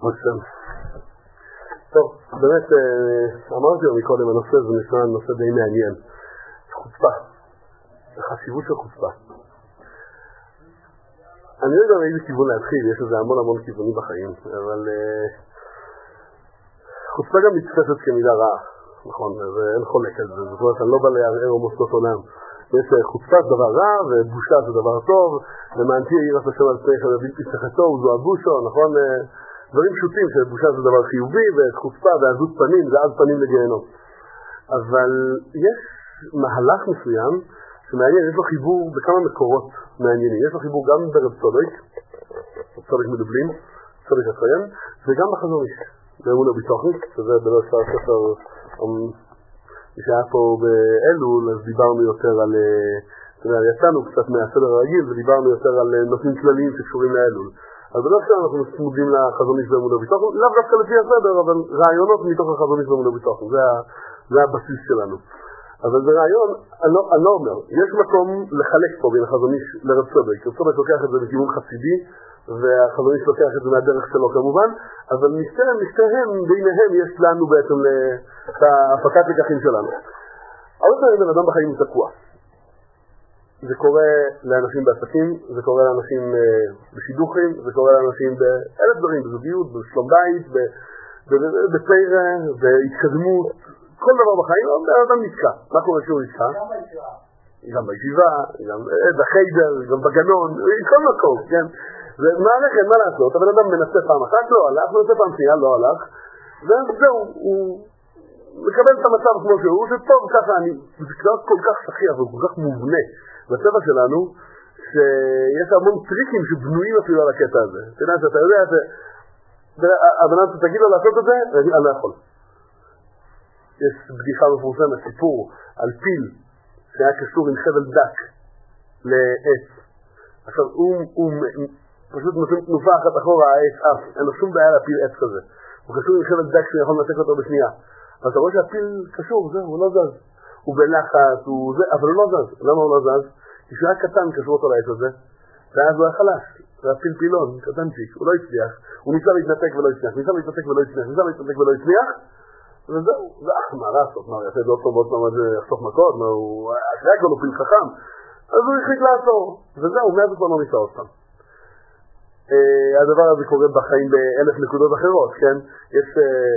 מצוין. טוב, באמת, אמרתי לו מקודם, הנושא זה נושא די מעניין. חוצפה. החשיבות של חוצפה. אני לא יודע באיזה כיוון להתחיל, יש לזה המון כיוונים בחיים, אבל חוצפה גם נתפסת כמילה רעה, נכון? ואין חולק על זה, זאת אומרת, אני לא בא לערער או מוסדות עולם. יש חוצפה זה דבר רע, ובושה זה דבר טוב, למענתי העיר את השם על פני אחד הבלתי שחטו, זו הבושו, נכון? דברים פשוטים שבושה זה דבר חיובי, וחוצפה ועזות פנים זה עז פנים לגיהנום. אבל יש מהלך מסוים שמעניין, יש לו חיבור בכמה מקורות מעניינים. יש לו חיבור גם ברב צודק, צודק מדובלין, צודק הציין, וגם בחזון איש, באמונה ביטוחי, שזה בלא אפשר ספר, שהיה פה באלול, אז דיברנו יותר על, יצאנו קצת מהסדר הרגיל, ודיברנו יותר על נושאים כלליים שקשורים לאלול. אז בדרך כלל אנחנו מוצמדים לחזון איש באמונה ביטוחי, לאו דווקא לפי הסדר, אבל רעיונות מתוך החזון איש באמונה ביטוחי, זה הבסיס שלנו. אבל זה רעיון, אני לא אומר, יש מקום לחלק פה בין החזון איש לרב צודק. רב צודק לוקח את זה בכיוון חסידי, והחזון איש לוקח את זה מהדרך שלו כמובן, אבל משתיהם, ביניהם יש לנו בעצם את ההפקת לקחים שלנו. אבל זה בן אדם בחיים הוא תקוע. זה קורה לאנשים בעסקים, זה קורה לאנשים בשידוכים, זה קורה לאנשים באלף דברים, בזוגיות, בשלום בית, בפיירה, בהתקדמות, כל דבר בחיים, אדם נתקע. מה קורה שהוא נתקע? גם בישיבה, גם בחיידר, גם בגנון, כל מקום, כן? זה מערכת, מה לעשות? הבן אדם מנסה פעם אחת, לא הלך, מנסה פעם שנייה, לא הלך, וזהו, הוא מקבל את המצב כמו שהוא, זה טוב ככה, זה כל כך שכיח וכל כך מובנה בצבע שלנו, שיש המון טריקים שבנויים אפילו על הקטע הזה. אתה יודע, הבן אדם תגיד לו לעשות את זה, אני לא יכול. יש בדיחה מפורסמת, סיפור על פיל שהיה קשור עם חבל דק לעץ. עכשיו הוא פשוט נותן תנופה אחת אחורה, העץ אף, אין לו שום בעיה להפיל עץ כזה. הוא קשור עם חבל דק שיכול לנתק אותו בשנייה. אז אתה רואה שהפיל קשור, זהו, הוא לא זז. הוא בלחץ, אבל הוא לא זז. למה הוא לא זז? כי שהוא היה קטן קשור אותו לעץ הזה, ואז הוא היה חלש. זה היה פיל פילון, קטנצ'יק, הוא לא הצליח. הוא ניסה להתנתק ולא הצליח, ניסה להתנתק ולא הצליח. וזהו, מה לעשות, מה, יעשה את עוד טוב עוד פעם יחסוך מכות, הוא אחרי הכל הוא פיל חכם, אז הוא החליט לעצור, וזהו, מאז הוא כבר לא ניסה עוד פעם. הדבר הזה קורה בחיים באלף נקודות אחרות, כן? יש,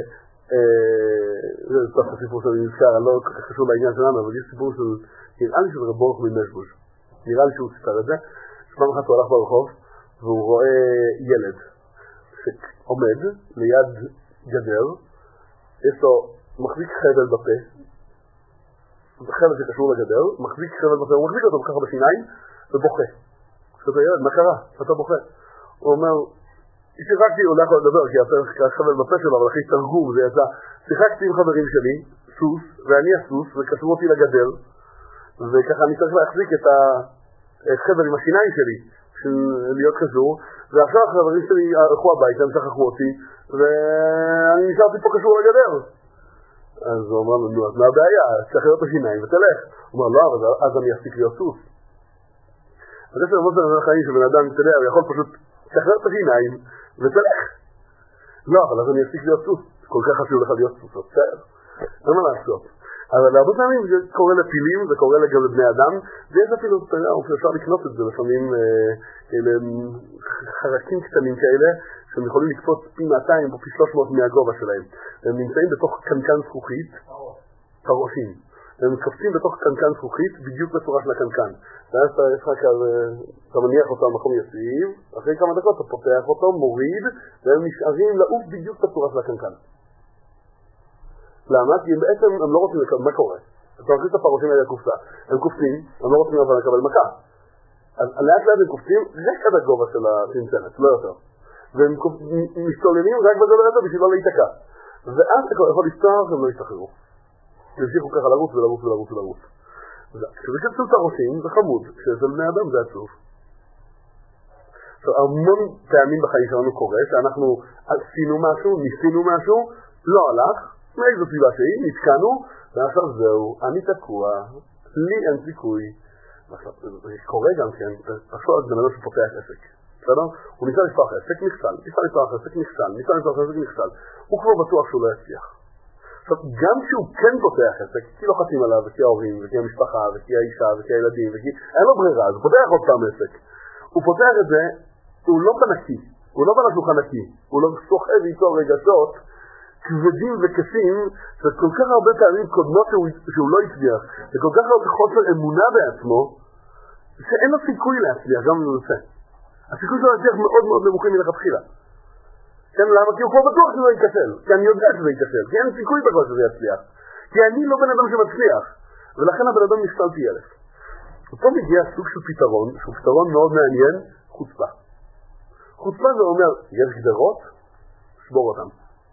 זה טוב הסיפור שאני נזכר, אני לא כל כך חשוב לעניין שלנו, אבל יש סיפור של, נראה לי של רב ברוך ממזבוז, נראה לי שהוא סיפר את זה, פעם אחת הוא הלך ברחוב, והוא רואה ילד שעומד ליד גדר, יש לו מחזיק חבל בפה, חבל שקשור לגדר, מחזיק חבל בפה, הוא מחזיק אותו ככה בשיניים ובוכה. עכשיו הילד, מה קרה? אתה בוכה. הוא אומר, שיחקתי, הוא לא יכול לדבר כי החבל בפה שלו, אבל אחרי תרגום זה יצא, שיחקתי עם חברים שלי, סוס, ואני הסוס, וקשרו אותי לגדר, וככה אני צריך להחזיק את החבל עם השיניים שלי, להיות קשור, ועכשיו החברים שלי הלכו הביתה, הם שכחו אותי, ואני נשארתי פה קשור לגדר. אז הוא אמר לנו, אז מה הבעיה? תשחרר את השיניים ותלך. הוא אמר, לא, אבל אז אני אפסיק להיות סוס. אז יש לרמות על החיים שבן אדם תלך, הוא יכול פשוט תשחרר את השיניים ותלך. לא, אבל אז אני אפסיק להיות סוס. כל כך חשוב לך להיות סוס, בסדר. אין מה לעשות. אבל הרבה פעמים זה קורה לפילים, זה קורה גם לבני אדם, ויש אפילו, אפשר לקנות את זה לפעמים, חרקים קטנים כאלה, שהם יכולים לקפוץ פי 200 או פי 300 מהגובה שלהם. הם נמצאים בתוך קנקן זכוכית, פרושים. הם קפצים בתוך קנקן זכוכית, בדיוק בצורה של הקנקן. ואז אתה מניח אותו במקום יציב, אחרי כמה דקות אתה פותח אותו, מוריד, והם נשארים לעוף בדיוק בצורה של הקנקן. למה? כי בעצם הם לא רוצים לקבל, מה קורה? אתה מכניס את הפרושים האלה לקופסה, הם קופצים, הם לא רוצים לקבל מכה. אז לאט לאט הם קופצים רק עד הגובה של הצנצנת, לא יותר. והם משתוללים רק בגובה הזה בשביל לא להיתקע. ואז אתה יכול לפתוח והם לא ישתחררו. ימשיכו ככה לרוץ ולרוץ ולרוץ ולרוץ. כשזה קצת פרושים זה חמוד, כשזה בני אדם זה עצוב. עכשיו, המון פעמים בחיים שלנו קורה שאנחנו עשינו משהו, ניסינו משהו, לא הלך, מאיזו סיבה שהיא, נתקענו, ועכשיו זהו, אני תקוע, לי אין סיכוי. זה קורה גם כן, תחשוב על בן אדם שפותח עסק. בסדר? הוא ניסה לפתוח עסק, נכשל, ניסה לפתוח עסק, נכשל, ניסה לפתוח עסק, נכשל. הוא כבר בטוח שהוא לא יצליח. עכשיו, גם כשהוא כן פותח עסק, כי לא חתים עליו, וכי ההורים, וכי המשפחה, וכי האישה, וכי הילדים, וכי... אין לו ברירה, אז הוא פותח עוד פעם עסק. הוא פותח את זה, הוא לא בנקי, הוא לא בנשולחן נקי, הוא לא סוחב איתו רגשות כבדים וקשים, וכל כך הרבה פעמים קודמות שהוא לא הצליח, וכל כך הרבה חוסר אמונה בעצמו, שאין לו סיכוי להצליח, גם אם הוא יוצא. הסיכוי שלו להצליח מאוד מאוד נמוכים מלכתחילה. כן, למה? כי הוא כבר בטוח שזה ייכשל, כי אני יודע שזה ייכשל, כי אין סיכוי בכלל שזה יצליח, כי אני לא בן אדם שמצליח, ולכן הבן אדם נשתל פי אלף. ופה מגיע סוג של פתרון, שהוא פתרון מאוד מעניין, חוצפה. חוצפה זה אומר, יש גדרות, שבור אותם.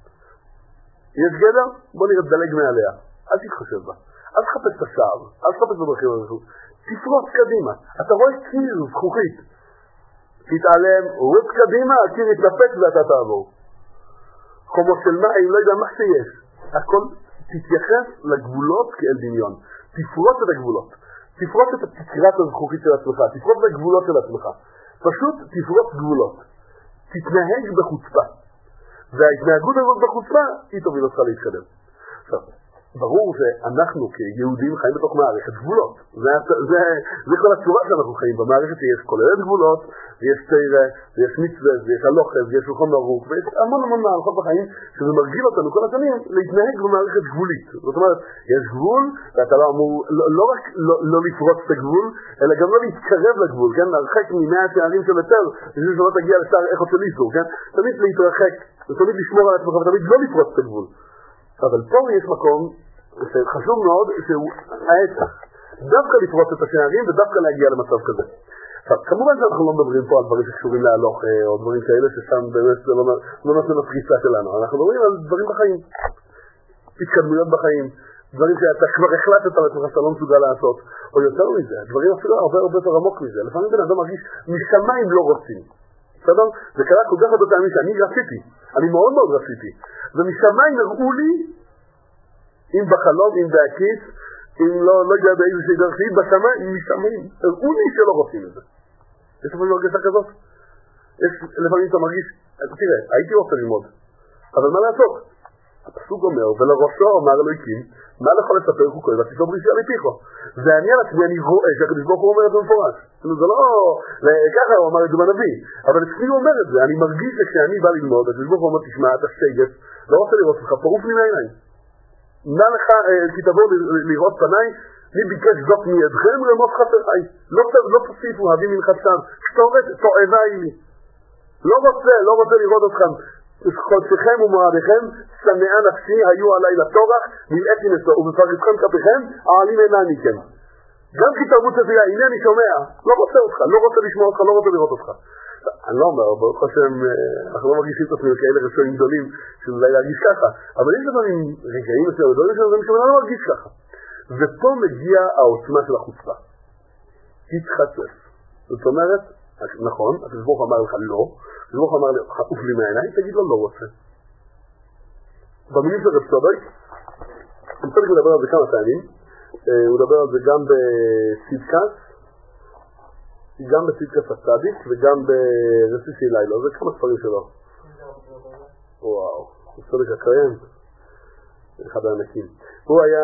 יש גדר, בוא נראה דלג מעליה, אל תתחשב בה, אל תחפש את השער, אל תחפש בדרכים הזאת, תפרוץ קדימה, אתה רואה קיר זכוכית, תתעלם, רוץ קדימה, הקיר יתנפץ ואתה תעבור. חומות של מים, לא יודע מה שיש, הכל תתייחס לגבולות כאל דמיון, תפרוץ את הגבולות, תפרוץ את תקרת הזכוכית של עצמך, תפרוץ את הגבולות של עצמך, פשוט תפרוץ גבולות, תתנהג בחוצפה. וההתנהגות הזאת בחוצפה היא תוביל אותך להתקדם. עכשיו, ברור שאנחנו כיהודים חיים בתוך מערכת גבולות. זה כל הצורה שאנחנו חיים במערכת שיש כוללת גבולות, ויש תירה, ויש מצווה, ויש הלוחס, ויש שולחן ערוך, ויש המון המון מערכות בחיים שזה מרגיל אותנו כל השנים להתנהג במערכת גבולית. זאת אומרת, יש גבול, ואתה לא אמור לא רק לא לפרוץ את הגבול, אלא גם לא להתקרב לגבול, כן? להרחק ממאה שערים של היתר, בשביל שלא תגיע לשער איכות של איסור, כן? תמיד להתרחק, ותמיד לשמור על עצמך, ותמיד לא לפרוץ את הגבול. אבל פה יש מקום שחשוב מאוד שהוא ההפך, דווקא לפרוץ את השערים ודווקא להגיע למצב כזה. עכשיו, כמובן שאנחנו לא מדברים פה על דברים שקשורים להלוך או דברים כאלה ששם באמת זה לא נותן הפריצה שלנו. אנחנו מדברים על דברים בחיים, התקדמויות בחיים, דברים שאתה כבר החלטת על עצמך שאתה לא מסוגל לעשות, או יותר מזה, דברים אפילו הרבה יותר עמוק מזה. לפעמים בן אדם מרגיש משמיים לא רוצים. בסדר? זה קרה כל כך הרבה פעמים שאני רציתי, אני מאוד מאוד רציתי, ומשמיים הראו לי, אם בחלום, אם בהקיץ, אם לא יודע באיזושהי דרכי, בשמיים, משמיים, הראו לי שלא רוצים את זה. יש לפעמים הרגשה כזאת? לפעמים אתה מרגיש, תראה, הייתי רוצה ללמוד, אבל מה לעשות? הפסוק אומר, ולראשו אמר אלוהיקים, מה לכל לספר חוקוי, ותיתו ברישי על יפיכו. ואני על עצמי, אני רואה שהקדוש ברוך הוא אומר את זה מפורש. זה לא, ככה הוא אמר את זה בנביא, אבל אצלי הוא אומר את זה, אני מרגיש שכשאני בא ללמוד, הקדוש ברוך הוא אומר, תשמע, אתה שגת, לא רוצה לראות אותך, פרוף לי מהעיניים. נא לך, כי תבוא לראות פניי, מי ביקש זאת מידכם, רמות חסרי. לא תוסיפו, הביא מנחתם, שתורת, תועבה היא לי. לא רוצה לראות אתכם. חודשכם ומועדיכם, שנאה נפשי, היו עליי לטורח, מלאתי נשוא, ובפרצכם כפיכם, העלים אינם מכם. גם כי תרבות שביעה, הנה אני שומע, לא רוצה אותך, לא רוצה לשמוע אותך, לא רוצה לראות אותך. אני לא אומר, ברוך השם, אנחנו לא מרגישים את עצמנו כאלה רשועים גדולים, שאולי להרגיש ככה, אבל יש לפעמים רגעים מסוימים, ודברים שאומרים לא מרגיש ככה. ופה מגיע העוצמה של החוצפה. תתחצף. זאת אומרת, נכון, הקדוש ברוך הוא אמר לך לא, הקדוש ברוך הוא אמר לך עוף לי מהעיניים, תגיד לו לא רוצה. במילים של רב צדוק, אני צריך לדבר על זה כמה פעמים, הוא מדבר על זה גם בצדקת, גם בצדקת הצדיק וגם ברסיסי לילה, זה כמה ספרים שלו. וואו, הוא צדק הקיים, אחד הענקים. הוא היה,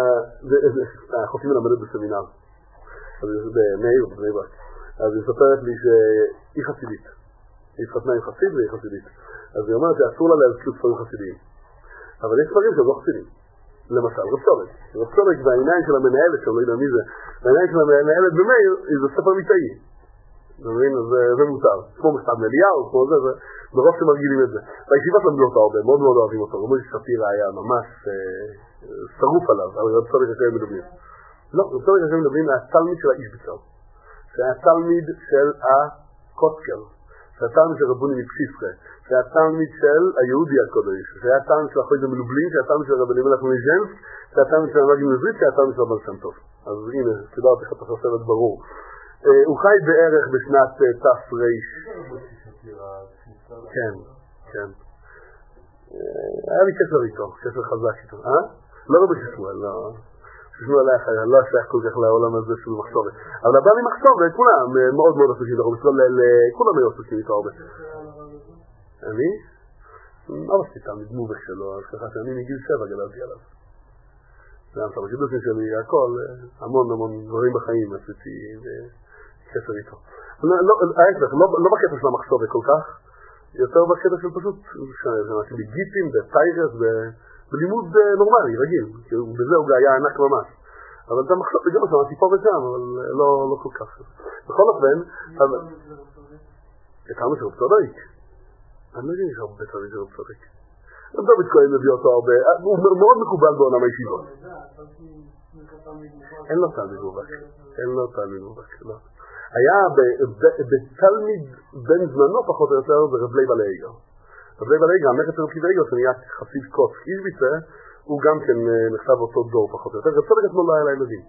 החופים מלמדת בסמינר, אז זה במאיר, בבני ברק. אז היא מספרת לי שהיא חסידית. היא התחתנה עם חסיד והיא חסידית. אז היא אומרת שאסור לה להזכיר ספרים חסידיים. אבל יש ספרים שהם לא חסידים. למשל, רב צדוק. רב צדוק והעיניים של המנהלת, שאני לא יודע מי זה, העיניים של המנהלת במאיר, זה ספר מיטאי. אתה מבין? זה מותר. כמו מכתב אליהו, כמו זה, ברוב שמרגילים את זה. בישיבת למדו אותו הרבה, מאוד מאוד אוהבים אותו. רבי שפירא היה ממש שרוף עליו, אבל רב צדוק הקיים מדברים. לא, רב צדוק הקיים מדברים מהתלמיד של האיש בצר. שהיה תלמיד של הקוצקר, שהיה תלמיד של רבוני מפשיסטרה, שהיה תלמיד של היהודי הקודש, שהיה תלמיד של החוי דמלובלין, שהיה תלמיד של רבני מלך מליז'נסק, שהיה תלמיד של המאגים נזרית, שהיה תלמיד של רבן שם טוב. אז הנה, סידרתי לך את החסרת ברור. הוא חי בערך בשנת תר"ש. כן, כן. היה לי קשר איתו, קשר חזק איתו. לא רבי ששמואל, לא. תשמעו עליי אחרי, אני לא אשייך כל כך לעולם הזה של מחשבת. אבל הבא לי מחשבת, כולם מאוד מאוד עסוקים איתו, כולם היו עסוקים איתו הרבה. אני? לא עשיתי תלמיד מובך שלו, אז ככה שאני מגיל 7 גדלתי עליו. זה היה בקידוסים שלי, הכל, המון דברים בחיים עשיתי בקשר איתו. ההפך, לא בקטע של המחשבת כל כך, יותר בקטע של פשוט, שמעתי בגיטים, בטיירס, בלימוד נורמלי, רגיל, בזה הוא היה ענק ממש. אבל זה מחשב, גם שמעתי פה ושם, אבל לא כל כך. בכל אופן, את כמה שרוב צודק. אני לא יודע אם יש הרבה תלמיד שרוב צודק. דוד כהן מביא אותו הרבה, הוא מאוד מקובל בעולם הישיבות. אין לו תלמיד מובהק, לא. היה בתלמיד בן זמנו פחות או יותר ברב לייב אלייגר. רב לייב אלייגר, המלך של רב אלייגר, שנהיה חסיד קוץ איזביצה, הוא גם כן נכתב אותו דור פחות או יותר. רב צודק עצמו לא היה לילדים.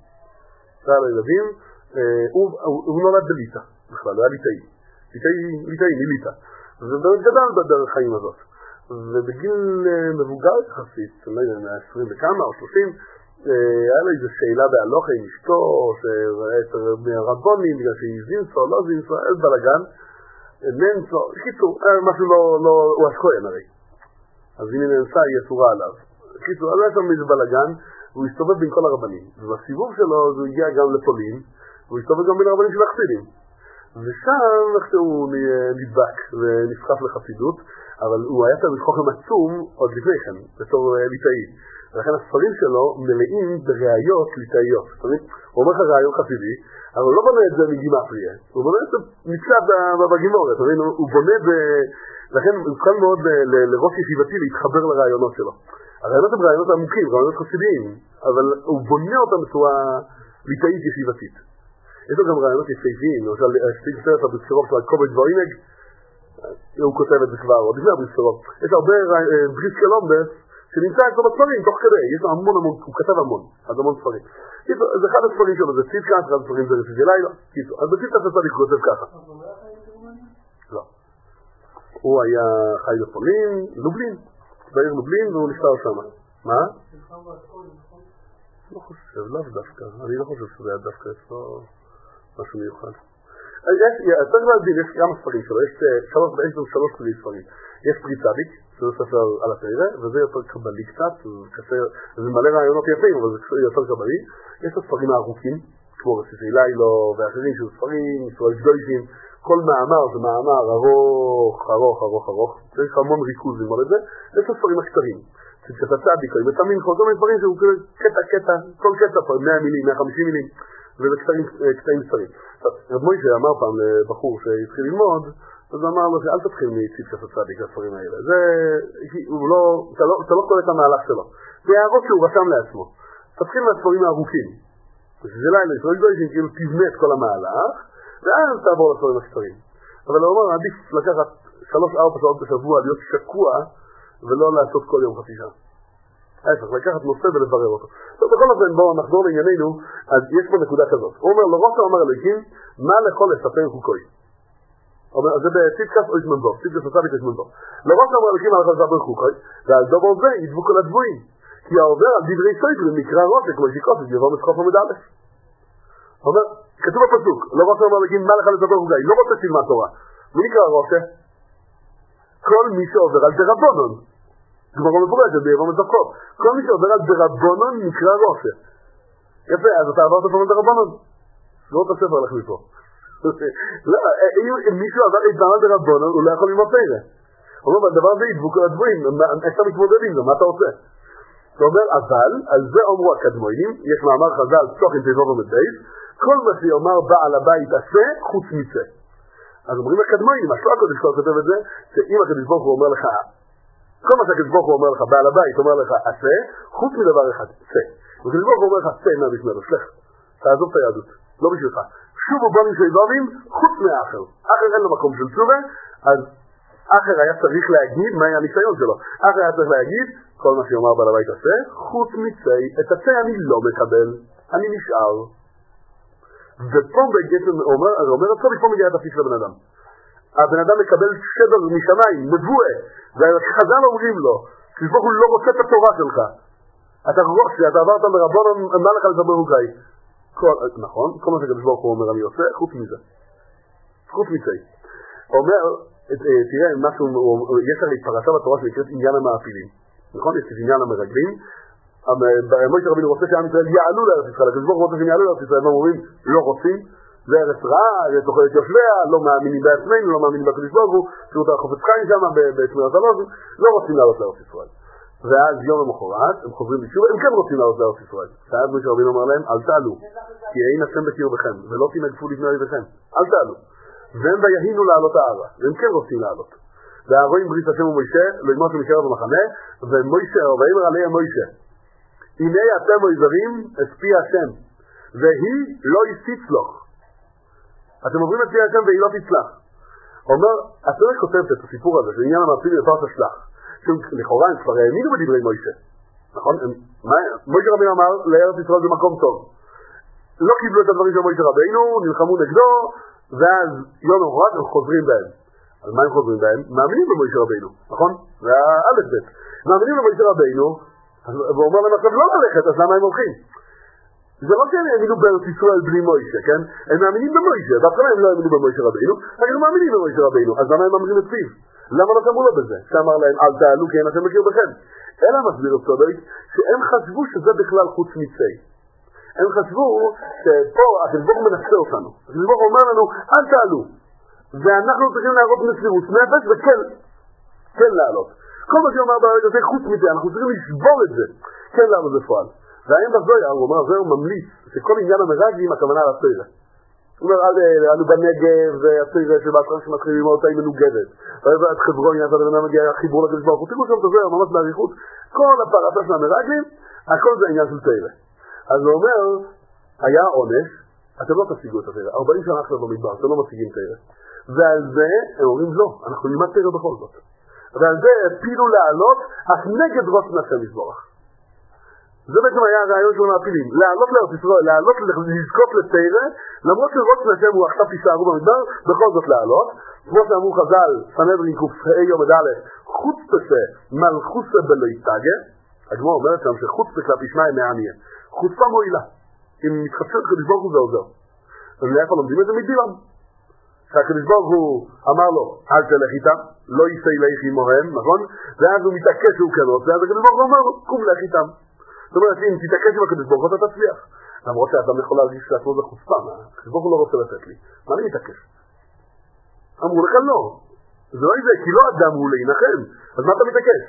הוא נולד בליטא, בכלל, הוא היה ליטאי מליטא. ובאמת גדל בדרך חיים הזאת. ובגיל מבוגר יחסית, לא יודע, 20 וכמה או 30, היה לו איזו שאלה בהלוכה עם אשתו, רבונים, בגלל שהיא זינסו, לא זינסו, אין בלגן, ננסו, קיצור, משהו לא, הוא השכוין הרי. אז אם היא ננסה, היא אסורה עליו. קיצור, אז היה שם איזה בלגן, והוא הסתובב בין כל הרבנים. ובסיבוב שלו, הוא הגיע גם לפולין, והוא הסתובב גם בין הרבנים של החסידים. ושם הוא נדבק ונפחף לחסידות, אבל הוא היה תלמיד חוכם עצום עוד לפני כן, בתור ליטאי. ולכן הספרים שלו מלאים בראיות ליטאיות. הוא אומר לך ראיון חסידי, אבל הוא לא בונה את זה מגימטריה. הוא בונה את זה מצד בגימורת. הוא בונה לכן הוא קל מאוד לראש ישיבתי להתחבר לרעיונות שלו. הרעיונות הם רעיונות עמוקים, רעיונות חסידיים, אבל הוא בונה אותם בצורה ליטאית ישיבתית. יש לו גם רעיונות יפהפיים, למשל, שתיק סרט הבזכירות של הקובץ ואינג, הוא כותב את זה כבר, עוד לפני הבזכירות. יש הרבה בריס קלומבס, שנמצא אצלו בספרים, תוך כדי, יש לו המון, הוא כתב המון ספרים. זה אחד הספרים שלו, זה ציטקאס, אחד הספרים זה רסידי לילה, אז בציטקאס הצדיק הוא כותב ככה. לא. הוא היה חי בפולין, לובלין, בעיר לובלין, והוא נפטר שם. מה? לא חושב, לאו דווקא, אני לא חושב שזה היה דווקא אצלו משהו מיוחד. צריך להבין, יש כמה ספרים שלו, יש שלוש ספרים. יש פרי צדיק, שזה ספר על התאירה, וזה יותר קבלי קצת, זה מלא רעיונות יפים, אבל זה יותר קבלי. יש הספרים הארוכים, כמו רסידי לילה ואחרים של ספרים, ישראל גדושים, כל מאמר זה מאמר ארוך, צריך המון ריכוז ללמוד את זה. יש הספרים הקצרים, צדקת הצדיק, מתאמין כל מיני דברים שהוא קטע, כל קטע פה, 100 מילים, 150 מילים, וזה קטעים קצרים. רב מוישה אמר פעם לבחור שהתחיל ללמוד, אז הוא אמר לו שאל תתחיל מצדקת הצדיק לספרים האלה. אתה לא קורא את המהלך שלו. זה הערות שהוא רשם לעצמו. תתחיל מהספרים הארוכים. שזה לילה, ישראל גדושים, כאילו תבנה את כל המהלך, ואז תעבור לספרים הקצרים. אבל הוא אומר, עדיף לקחת 3-4 שעות בשבוע להיות שקוע, ולא לעשות כל יום חצי שעה. ההפך, לקחת נושא ולברר אותו. טוב, בכל אופן, בואו נחזור לענייננו, אז יש פה נקודה כזאת. הוא אומר, לראש אומר אלוהים, מה לכל לספר חוקוי? אז זה בציטקס או ישמנזור, ציטקס הצדיק ישמנזור. לראש אומר אלוהים, מה לכל לספר חוקוי? ועל דובר זה ידבו כל הדבויים. כי העובר על דברי סופרים נקרא רושה, כמו שיקוס, יבוא מסחוף עמוד א'. אומר, כתוב בפסוק, לראש אומר אלוהים, מה לכל לספר חוקוי? לא רוצה שילמד תורה. מי נקרא רושה? כל מי שעובר על דרבנן. גמרא מפורשת ביבוא מדקות. כל מי שעובר על דרבנן נקרא רושה. יפה, אז אתה עברת פעם על דרבנן. לא את הספר לך מפה. לא, אם מישהו עבר על דרבנן, הוא לא יכול ללמוד תורה. הוא אומר, בדבר הזה ידבו כל הדברים, איך אתה מתמודד עם זה, מה אתה רוצה? הוא אומר, אבל, על זה אומרו הקדמונים, יש מאמר חז"ל, צוחן תיבוב ומדבייס, כל מה שיאמר בעל הבית עשה, חוץ מצא. אז אומרים הקדמונים, השלוח הקדוש ברוך הוא כותב את זה, שאם הקדוש ברוך הוא אומר לך, כל מה שהקדוש ברוך הוא אומר לך, בעל הבית אומר לך, עשה, חוץ מדבר אחד, צא. הקדוש ברוך הוא אומר לך, צא מהמשמרת, סלח, תעזוב את היהדות, לא בשבילך. שובו בונים שיבבים, חוץ מהאחר. אחר אין לו מקום של תשובה, אז אחר היה צריך להגיד מה היה הניסיון שלו. אחר היה צריך להגיד, כל מה שאומר בעל הבית עשה, חוץ מצא, את הצא אני לא מקבל, אני נשאר. ופה בעצם אומר הצורך, פה מגיע את הפסיק של הבן אדם. הבן אדם מקבל שדר משמיים, מבואה, והחז"ל אומרים לו, כשבוך הוא לא רוצה את התורה שלך. אתה עברת לרבון, מה לך לדבר רוגאי? נכון, כל מה שקדוש ברוך הוא אומר אני עושה, חוץ מזה. חוץ מזה. אומר, תראה, יש הרי פרשה בתורה שנקראת עניין המעפילים. נכון? יש עניין המרגלים. מוישה רבינו רוצה שעם ישראל יעלו לארץ ישראל. הקדוש ברוך הוא רוצה שהם יעלו לארץ ישראל, והם אומרים, לא רוצים. זה ארץ רעה, זה תאכלת יושביה, לא מאמינים בעצמנו, לא מאמינים בקדוש ברוך הוא, שירות החופץ חיים שם, בשמירת הלוז, לא רוצים לעלות לארץ ישראל. ואז יום למחרת, הם חוזרים בתשובה, הם כן רוצים לעלות לארץ ישראל. ואז מוישה רבינו אומר להם, אל תעלו, כי אין השם בקרבכם, ולא תנגפו לפני אויביכם. אל תעלו. והם ויהינו לעלות הארץ, והם כן רוצים לעלות. והרואים ברית השם ומוישה, לא ימות ומשאר במחנה, ומוישה, ואמר עליהם מוישה, הנה אתם עזרים, אספי השם, והיא לא יסיצלוך. אתם עוברים את פי השם והיא לא תצלח. אומר, הסרט כותבת את הסיפור הזה, שעניין המעפילים לפרש השלח, שלכאורה הם כבר האמינו בדברי מוישה. נכון? מוישה רבינו אמר, לארץ ישראל זה מקום טוב. לא קיבלו את הדברים של מוישה רבינו, נלחמו נגדו, ואז יום למחרת הם חוזרים בהם. על מה הם חוזרים בהם? מאמינים במוישה רבינו, נכון? זה האלף בית. מאמינים במוישה רבינו, ואומר להם עכשיו לא ללכת, אז למה הם הולכים? זה לא שהם האמינו בארץ ישראל בלי מוישה, כן? הם מאמינים במוישה, בהתחלה הם לא האמינו במוישה רבינו, אבל הם מאמינים במוישה רבינו, אז למה הם מאמינים את פיו? למה לא שמעו לו בזה? שאמר להם, אל תעלו כי אין השם בקרבכם. אלא מסביר את סודוי, שהם חשבו שזה בכלל חוץ מצי. הם חשבו שפה הקדוש ברוך הוא מנסה אותנו. הקדוש ברוך הוא אומר לנו, אל תעלו. ואנחנו צריכים להראות מסירות נפש וכן לעלות. כל מה שאומר ברגע זה חוץ מזה, אנחנו צריכים לשבור את זה. כן לעלות בפועל. והאם בזויה, הוא אומר, זהו ממליץ, שכל עניין המרגלים הכוונה על הסוירה. הוא אומר, עלו בנגב, והסוירה שבהתחלה שמתחילים ללמוד אותה היא מנוגדת. ואת חברון יעשה לבנה מגיע החיבור לקדוש ברוך הוא. תראו שם את הזויה, ממש בעריכות. כל הפרשה של המרגלים, הכל זה עניין של תורה. אז הוא אומר, היה עונש, אתם לא תשיגו את התורה. 40 שנה עכשיו במדבר, אתם לא משיגים תורה. ועל זה, הם אומרים, לא, אנחנו נלמד תורה בכל זאת. ועל זה הפילו לעלות, אך נגד ראש נשם יזבורך. זה בעצם היה הרעיון של המעפילים, לעלות לארץ ישראל, לעלות לזכות לתורה, למרות שראש נשם הוא עכשיו תישארו במדבר, בכל זאת לעלות. כמו שאמרו חז"ל, סנהדרין קופ"ה יום ד', חוצפה מלכוסה בלא יתגה, הגמרא אומרת שם שחוצפה כלפי שמיים מעניין, חוצפה מועילה, אם מתחפשת קדוש ברוך הוא זה עוזר. ולאיפה לומדים את זה? מבלעם. שהקדוש ברוך הוא אמר לו, אל תלך איתם, לא יישא לך עמהם, נכון? ואז הוא מתעקש שהוא כן רוצה, אז הקדוש ברוך הוא אומר לו, קום לך איתם. זאת אומרת, אם תתעקש עם הקדוש ברוך הוא אתה תצליח. למרות שאדם יכול להרגיש לעצמו זה חוצפה, הקדוש ברוך הוא לא רוצה לתת לי. מה אני מתעקש? אמרו לך לא. זה לא איזה, כי לא אדם הוא להנחם. אז מה אתה מתעקש?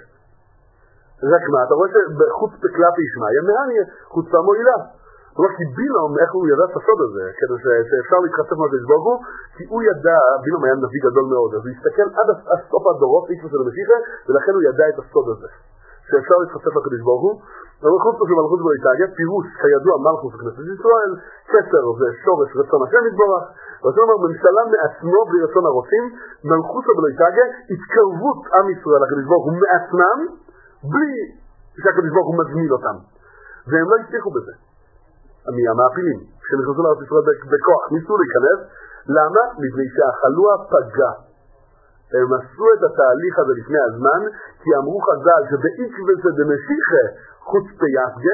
רק מה, אתה רואה שבחוץ בקלפי ישמע, יהיה חוצפה מועילה. הוא אומר, כי בילום, איך הוא ידע את הסוד הזה, כדי שאפשר להתחצף מהקדוש ברוך הוא, כי הוא ידע, בילום היה נביא גדול מאוד, אז הוא הסתכל עד סוף הדורות, איש ושל המשיחה, ולכן הוא ידע את הסוד הזה, שאפשר להתחצף מהקדוש ברוך הוא. אבל חוץ של מלכות בו יתגה, פירוש, כידוע מלכות בכנסת ישראל, כתר זה שורש רצון השם יתברך, ואתה אומר, ממשלה מעצמו בלי רצון הרוצים, מלכות בו יתגה, התקרבות עם ישראל לקדוש ברוך הוא מעצמם, בלי שהקדוש ברוך הוא מזמין אותם. והם לא הצליחו בזה. המעפילים, שנכנסו לארץ ישראל בכוח, ניסו להיכנס, למה? מפני שהחלוע פגע. הם עשו את התהליך הזה לפני הזמן, כי אמרו חז"ל שבעקבות זה דמשיחה חוץ פייסגה,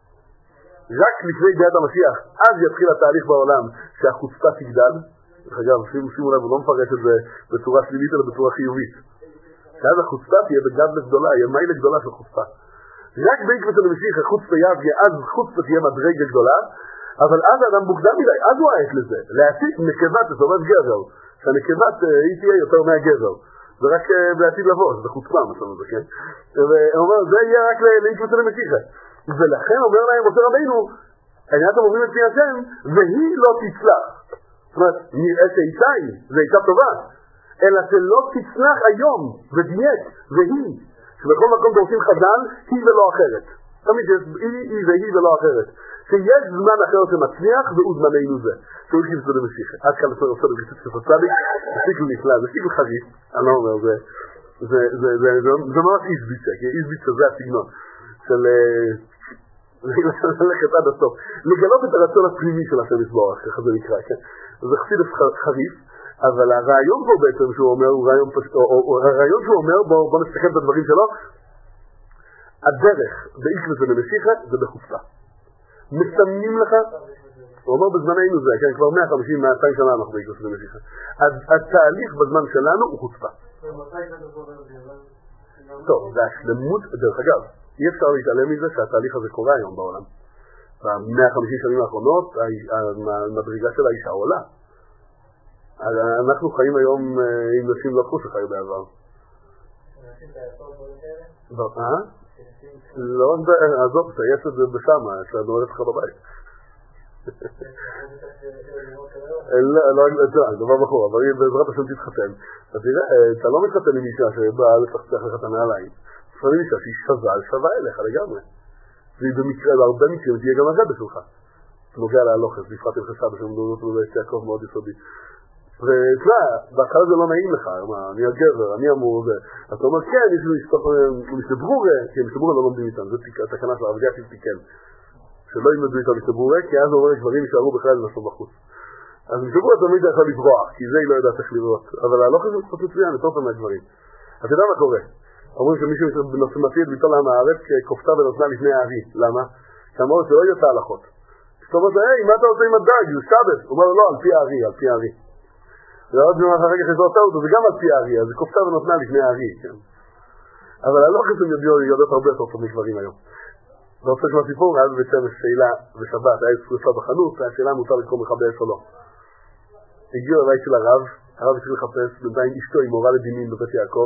רק לפני ביאת המשיח, אז יתחיל התהליך בעולם שהחוצפה תגדל. אגב, שימו לב, הוא לא מפרש את זה בצורה שלילית אלא בצורה חיובית. שאז החוצפה תהיה בגדלת גדולה, יהיה מיילה גדולה של חוצפה. רק בעקבות המשיח חוץ פייסגה, אז חוצפה תהיה מדרגה גדולה, אבל אז האדם מוקדם מדי, אז הוא העת לזה, להעתיק נקבת, זאת אומרת גזר, שהנקבת היא תהיה יותר מהגזר. זה רק בעתיד לבוא, זה חוצפה, משהו זה, כן? ואומר, זה יהיה רק לעקבות המשיחה. ולכן אומר להם, משה רבינו, אתם אומרים את פי השם, והיא לא תצלח. זאת אומרת, נראה שאישה היא, זה אישה טובה, אלא שלא תצלח היום, ודייק, והיא, שבכל מקום דורשים חז"ל, היא ולא אחרת. תמיד היא והיא ולא אחרת. שיש זמן אחר שמצליח, והוא זמננו זה. שהוא כבשו למשיחה. עד כאן לסור עושה לבשיט שפצליק, זה שיקל נפלא, זה שיקל חריף, אני לא אומר, זה ממש איזביצה, כי איזביצה זה הסגנון של ללכת עד הסוף. לגלות את הרצון הפנימי של השם יתברך, ככה זה נקרא, כן? זה חסיד חריף, אבל הרעיון פה בעצם שהוא אומר, הרעיון שהוא אומר, בואו נסתכל את הדברים שלו, הדרך באיקרס ובמשיחה זה בחוצפה. מסמנים לך, הוא אומר בזמננו זה, כן, כבר 150-200 שנה אנחנו באיקרס ובמשיחה. התהליך בזמן שלנו הוא חוצפה. טוב, זה השלמות, דרך אגב, אי אפשר להתעלם מזה שהתהליך הזה קורה היום בעולם. ב-150 שנים האחרונות, המדרגה של האישה עולה. אנחנו חיים היום עם נשים לא כמו שחיו בעבר. לא, עזוב, תייס את זה בשמה, יש לנו הולך לך בבית. לא, דבר בחור, אבל בעזרת השם תתחתן. אז תראה, אתה לא מתחתן עם אישה שבאה לפחצח לך את הנעליים. לפעמים אישה שהיא שווה אליך לגמרי. ובמקרה, בהרבה מקרים תהיה גם הגדה שלך. אתה נוגע להלוכת, בפרט עם חסד, שמדונות בבית יעקב מאוד יסודי. ותשמע, בהתחלה זה לא נעים לך, אני הגבר, אני אמור, אתה אומר, כן, יש לי משתברורה, כי משתברורה לא לומדים איתם, זו תקנה של הרב גפני תיקן, שלא ילמדו איתם משתברורה, כי אז אומר גברים יישארו בכלל לנסות בחוץ. אז משתברורה תמיד יכול לברוח, כי זה היא לא יודעת איך לראות, אבל הלוך הזה קצת מצוין, יותר פעם מהגברים. אתה יודע מה קורה? אומרים שמישהו מפעיל ביטול לעם הארץ כקופתה ונוסנה לפני הארי, למה? שאמרו שלא יוצא הלכות. זאת אומרת, מה אתה עושה עם הדג? זה שבת. הוא אומר לו, לא, על פי הארי, על פי הארי. ועוד זמן אחר כך יזור אותה, זה גם על פי הארי, אז זה קופתה ונוסנה לפני הארי, כן. אבל הלוכת הם יודעות הרבה יותר טוב מגברים היום. ועושה כמו סיפור, היה בבית שמש שאלה בשבת, היה צפופה בחנות, השאלה מותר לקרוא מכבי או לא. הגיעו לבית של הרב התחיל לחפש, בינתיים אשתו היא מורה לדינים בבית יעקב.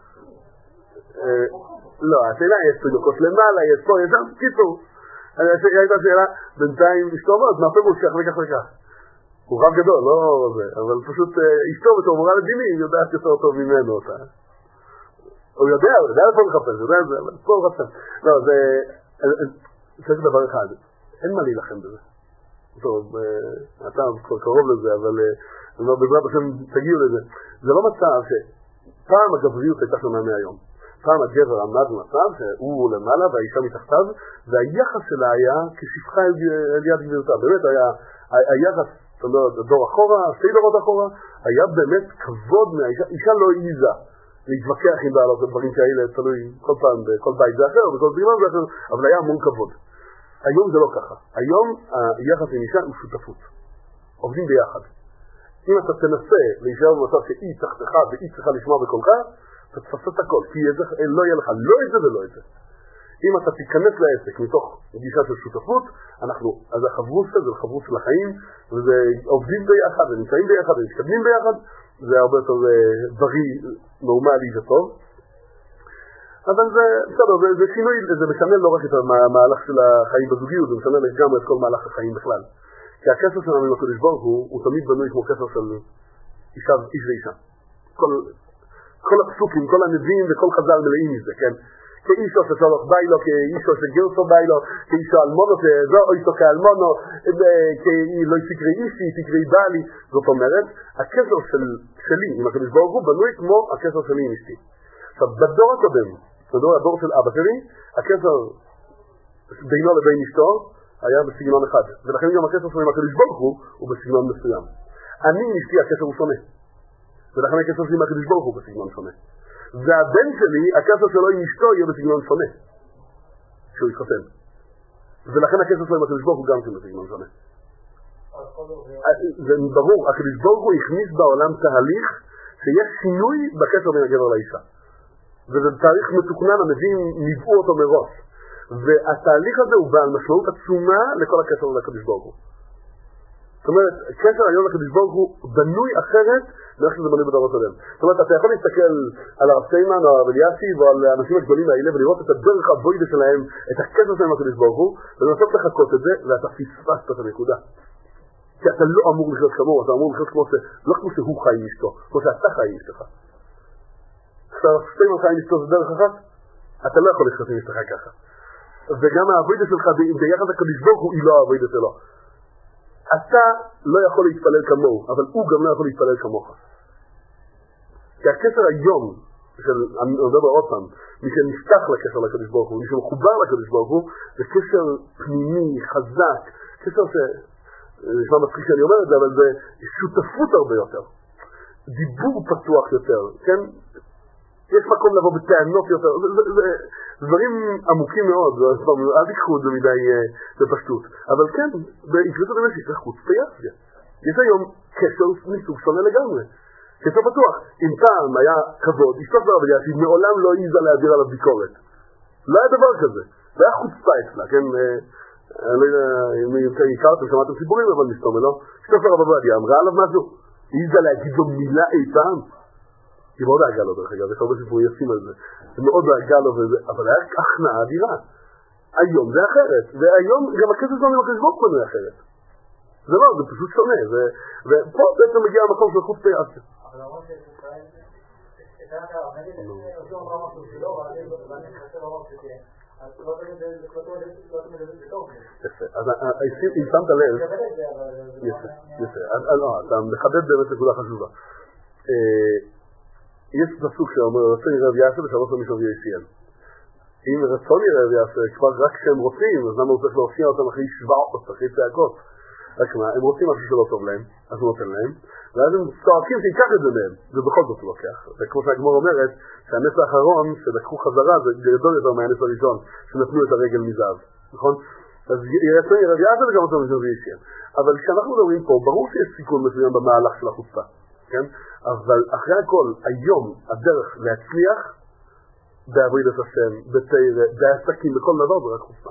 לא, השאלה יש תינוקות למעלה, יש פה, יש שם, קיצור. הייתה שאלה, בינתיים אשתו אומרת, מה פירוש כך וכך וכך. הוא רב גדול, לא זה, אבל פשוט אשתו בתור מורה לדינים יודעת יותר טוב ממנו אותה. הוא יודע איפה לחפש, יודע את זה, אבל פה הוא רצה. לא, זה דבר אחד, אין מה להילחם בזה. טוב, אתה כבר קרוב לזה, אבל בעזרת השם תגיעו לזה. זה לא מצב שפעם הגבריות הייתה שונה מהיום. פעם הגבר עמד במצב שהוא למעלה והאישה מתחתיו, והיחס שלה היה כשפחה אל יד גבירתה. באמת היה היחס, זאת אומרת, דור אחורה, 2 דורות אחורה, היה באמת כבוד מהאישה. אישה לא העיזה להתווכח עם בעלות דברים כאלה, תלוי כל פעם, בכל בית זה אחר, בכל זמן זה אחר, אבל היה המון כבוד. היום זה לא ככה. היום היחס עם אישה הוא שותפות. עובדים ביחד. אם אתה תנסה להישאר במצב שהיא תחתך והיא צריכה לשמוע בקולך, אתה תפסת את הכל, כי לא יהיה לך לא את זה ולא את זה. אם אתה תיכנס לעסק מתוך גישה של שותפות, אז החברוס הזה, זה חברוס של החיים, וזה עובדים ביחד, ונמצאים ביחד, ומתקדמים ביחד, זה הרבה יותר בריא, נורמלי וטוב. אבל זה, בסדר, זה שינוי, זה משנה לא רק את המהלך של החיים בזוגיות, זה משנה גם את כל מהלך החיים בכלל. כי הקשר שלנו עם הקדוש ברוך הוא תמיד בנוי כמו קשר של איש ואישה. כל הפסוקים, כל הנביאים וכל חז"ל מלאים מזה, כן? כאישו ששלח ביילו, כאישו שגרסו ביילו, כאישו אלמונו, שזו אישו כאלמונו, לא תקראי אישי, תקראי בעלי. זאת אומרת, הקשר שלי עם הקדוש ברוך הוא בנוי כמו הקשר שלי עם אשתי. עכשיו, בדור הקודם, בדור של אבא שלי, הקשר בינו לבין אשתו היה בסגנון אחד, ולכן גם הקשר שלי עם הקדוש ברוך הוא בסגנון מסוים. אני עם אשתי הקשר הוא שונה, ולכן הקשר שלי עם הקדוש ברוך הוא בסגנון שונה. והבן שלי, הקשר שלו עם אשתו יהיה בסגנון שונה, שהוא יתחתן. ולכן הקשר שלו עם הקדוש ברוך הוא גם כן בסגנון שונה. זה ברור, הקדוש ברוך הוא הכניס בעולם תהליך שיש שינוי בקשר בין הגבר לאישה. וזה תהליך מתוכנן, הנביאים ניבאו אותו מראש. והתהליך הזה הוא בעל משמעות עצומה לכל הקשר לקדוש ברוך הוא. זאת אומרת, קשר היום לקדוש ברוך הוא בנוי אחרת מאיך שזה בנוי בדורות הקודמים. זאת אומרת, אתה יכול להסתכל על הרב שטיינמן או הרב אלישיב או על האנשים הגדולים האלה ולראות את הדרך הבוידה שלהם, את הקשר שלהם לקדוש ברוך הוא, ולנסות לחכות את זה, ואתה פספסת את הנקודה. כי אתה לא אמור לחיות כמוהו, אתה אמור לחיות לא כמו שהוא חי עם אשתו, כמו שאתה חי עם אשתך. כשהרב שטיינמן חי עם אשתו זה דרך אחת, אתה לא יכול לחיות עם אשתך ככה. וגם העבודה שלך ביחד הקדוש ברוך הוא היא לא העבודה שלו. אתה לא יכול להתפלל כמוהו, אבל הוא גם לא יכול להתפלל כמוך. כי הקשר היום, אני מדבר עוד פעם, מי שנפתח לקשר לקדוש ברוך הוא, מי שמחובר לקדוש ברוך הוא, זה קשר פנימי, חזק, קשר נשמע מצחיק שאני אומר את זה, אבל זה שותפות הרבה יותר. דיבור פתוח יותר, כן? יש מקום לבוא בטענות יותר, דברים עמוקים מאוד, אל תיקחו את זה מדי בפשטות, אבל כן, בהתווסות המשק, זה חוץ פייסיה. יש היום קשר מסוג שונה לגמרי. קשר פתוח. אם פעם היה כבוד, אשתו של הרב אלישיב מעולם לא העיזה להעביר עליו ביקורת. לא היה דבר כזה. זה היה חוצפה אצלה, כן? אני לא יודע אם הכרתם, שמעתם סיפורים, אבל מסתום, לא? אשתו של הרב עובדיה אמרה עליו משהו. העיזה להגיד לו מילה אי פעם. היא מאוד דאגה לו דרך אגב, יש הרבה סיפורים יפים על זה. היא מאוד דאגה לו וזה, אבל היה הכנעה אדירה. היום זה אחרת, והיום גם הכסף שלנו בחשבון שלנו אחרת. זה לא, זה פשוט שונה, ופה בעצם מגיע המקום של חוץ פייסיה. אבל למרות שישראל, אתה נגיד, עושים אותך משהו שלא, ואני חסר לראות שתהיה. אז לא תמיד זה טוב. יפה, אז אם שמת לב, יפה, אתה מכבד באמת נקודה חשובה. יש פסוק שאומר, רצון יראה ויעשה ושלוש למישהו ויעשיין. אם רצון יראה ויעשה, כבר רק כשהם רוצים, אז למה הוא צריך להופיע אותם אחרי שבעות, אחרי צעקות? רק מה, הם רוצים משהו שלא טוב להם, אז הוא נותן להם, ואז הם צועקים שיקח את זה מהם, ובכל זאת הוא לוקח. וכמו שהגמור אומרת, שהנס האחרון שלקחו חזרה זה גדול יותר מהנס הראשון, שנתנו את הרגל מזהב, נכון? אז רצון יראה ויעשה וגם רצון למישהו ויעשיין. אבל כשאנחנו מדברים פה, ברור שיש סיכון מסוים במהלך של החוצפה. כן? אבל אחרי הכל, היום הדרך להצליח בעבודת השם, בתורה, בעסקים, בכל דבר זה רק חוצפה.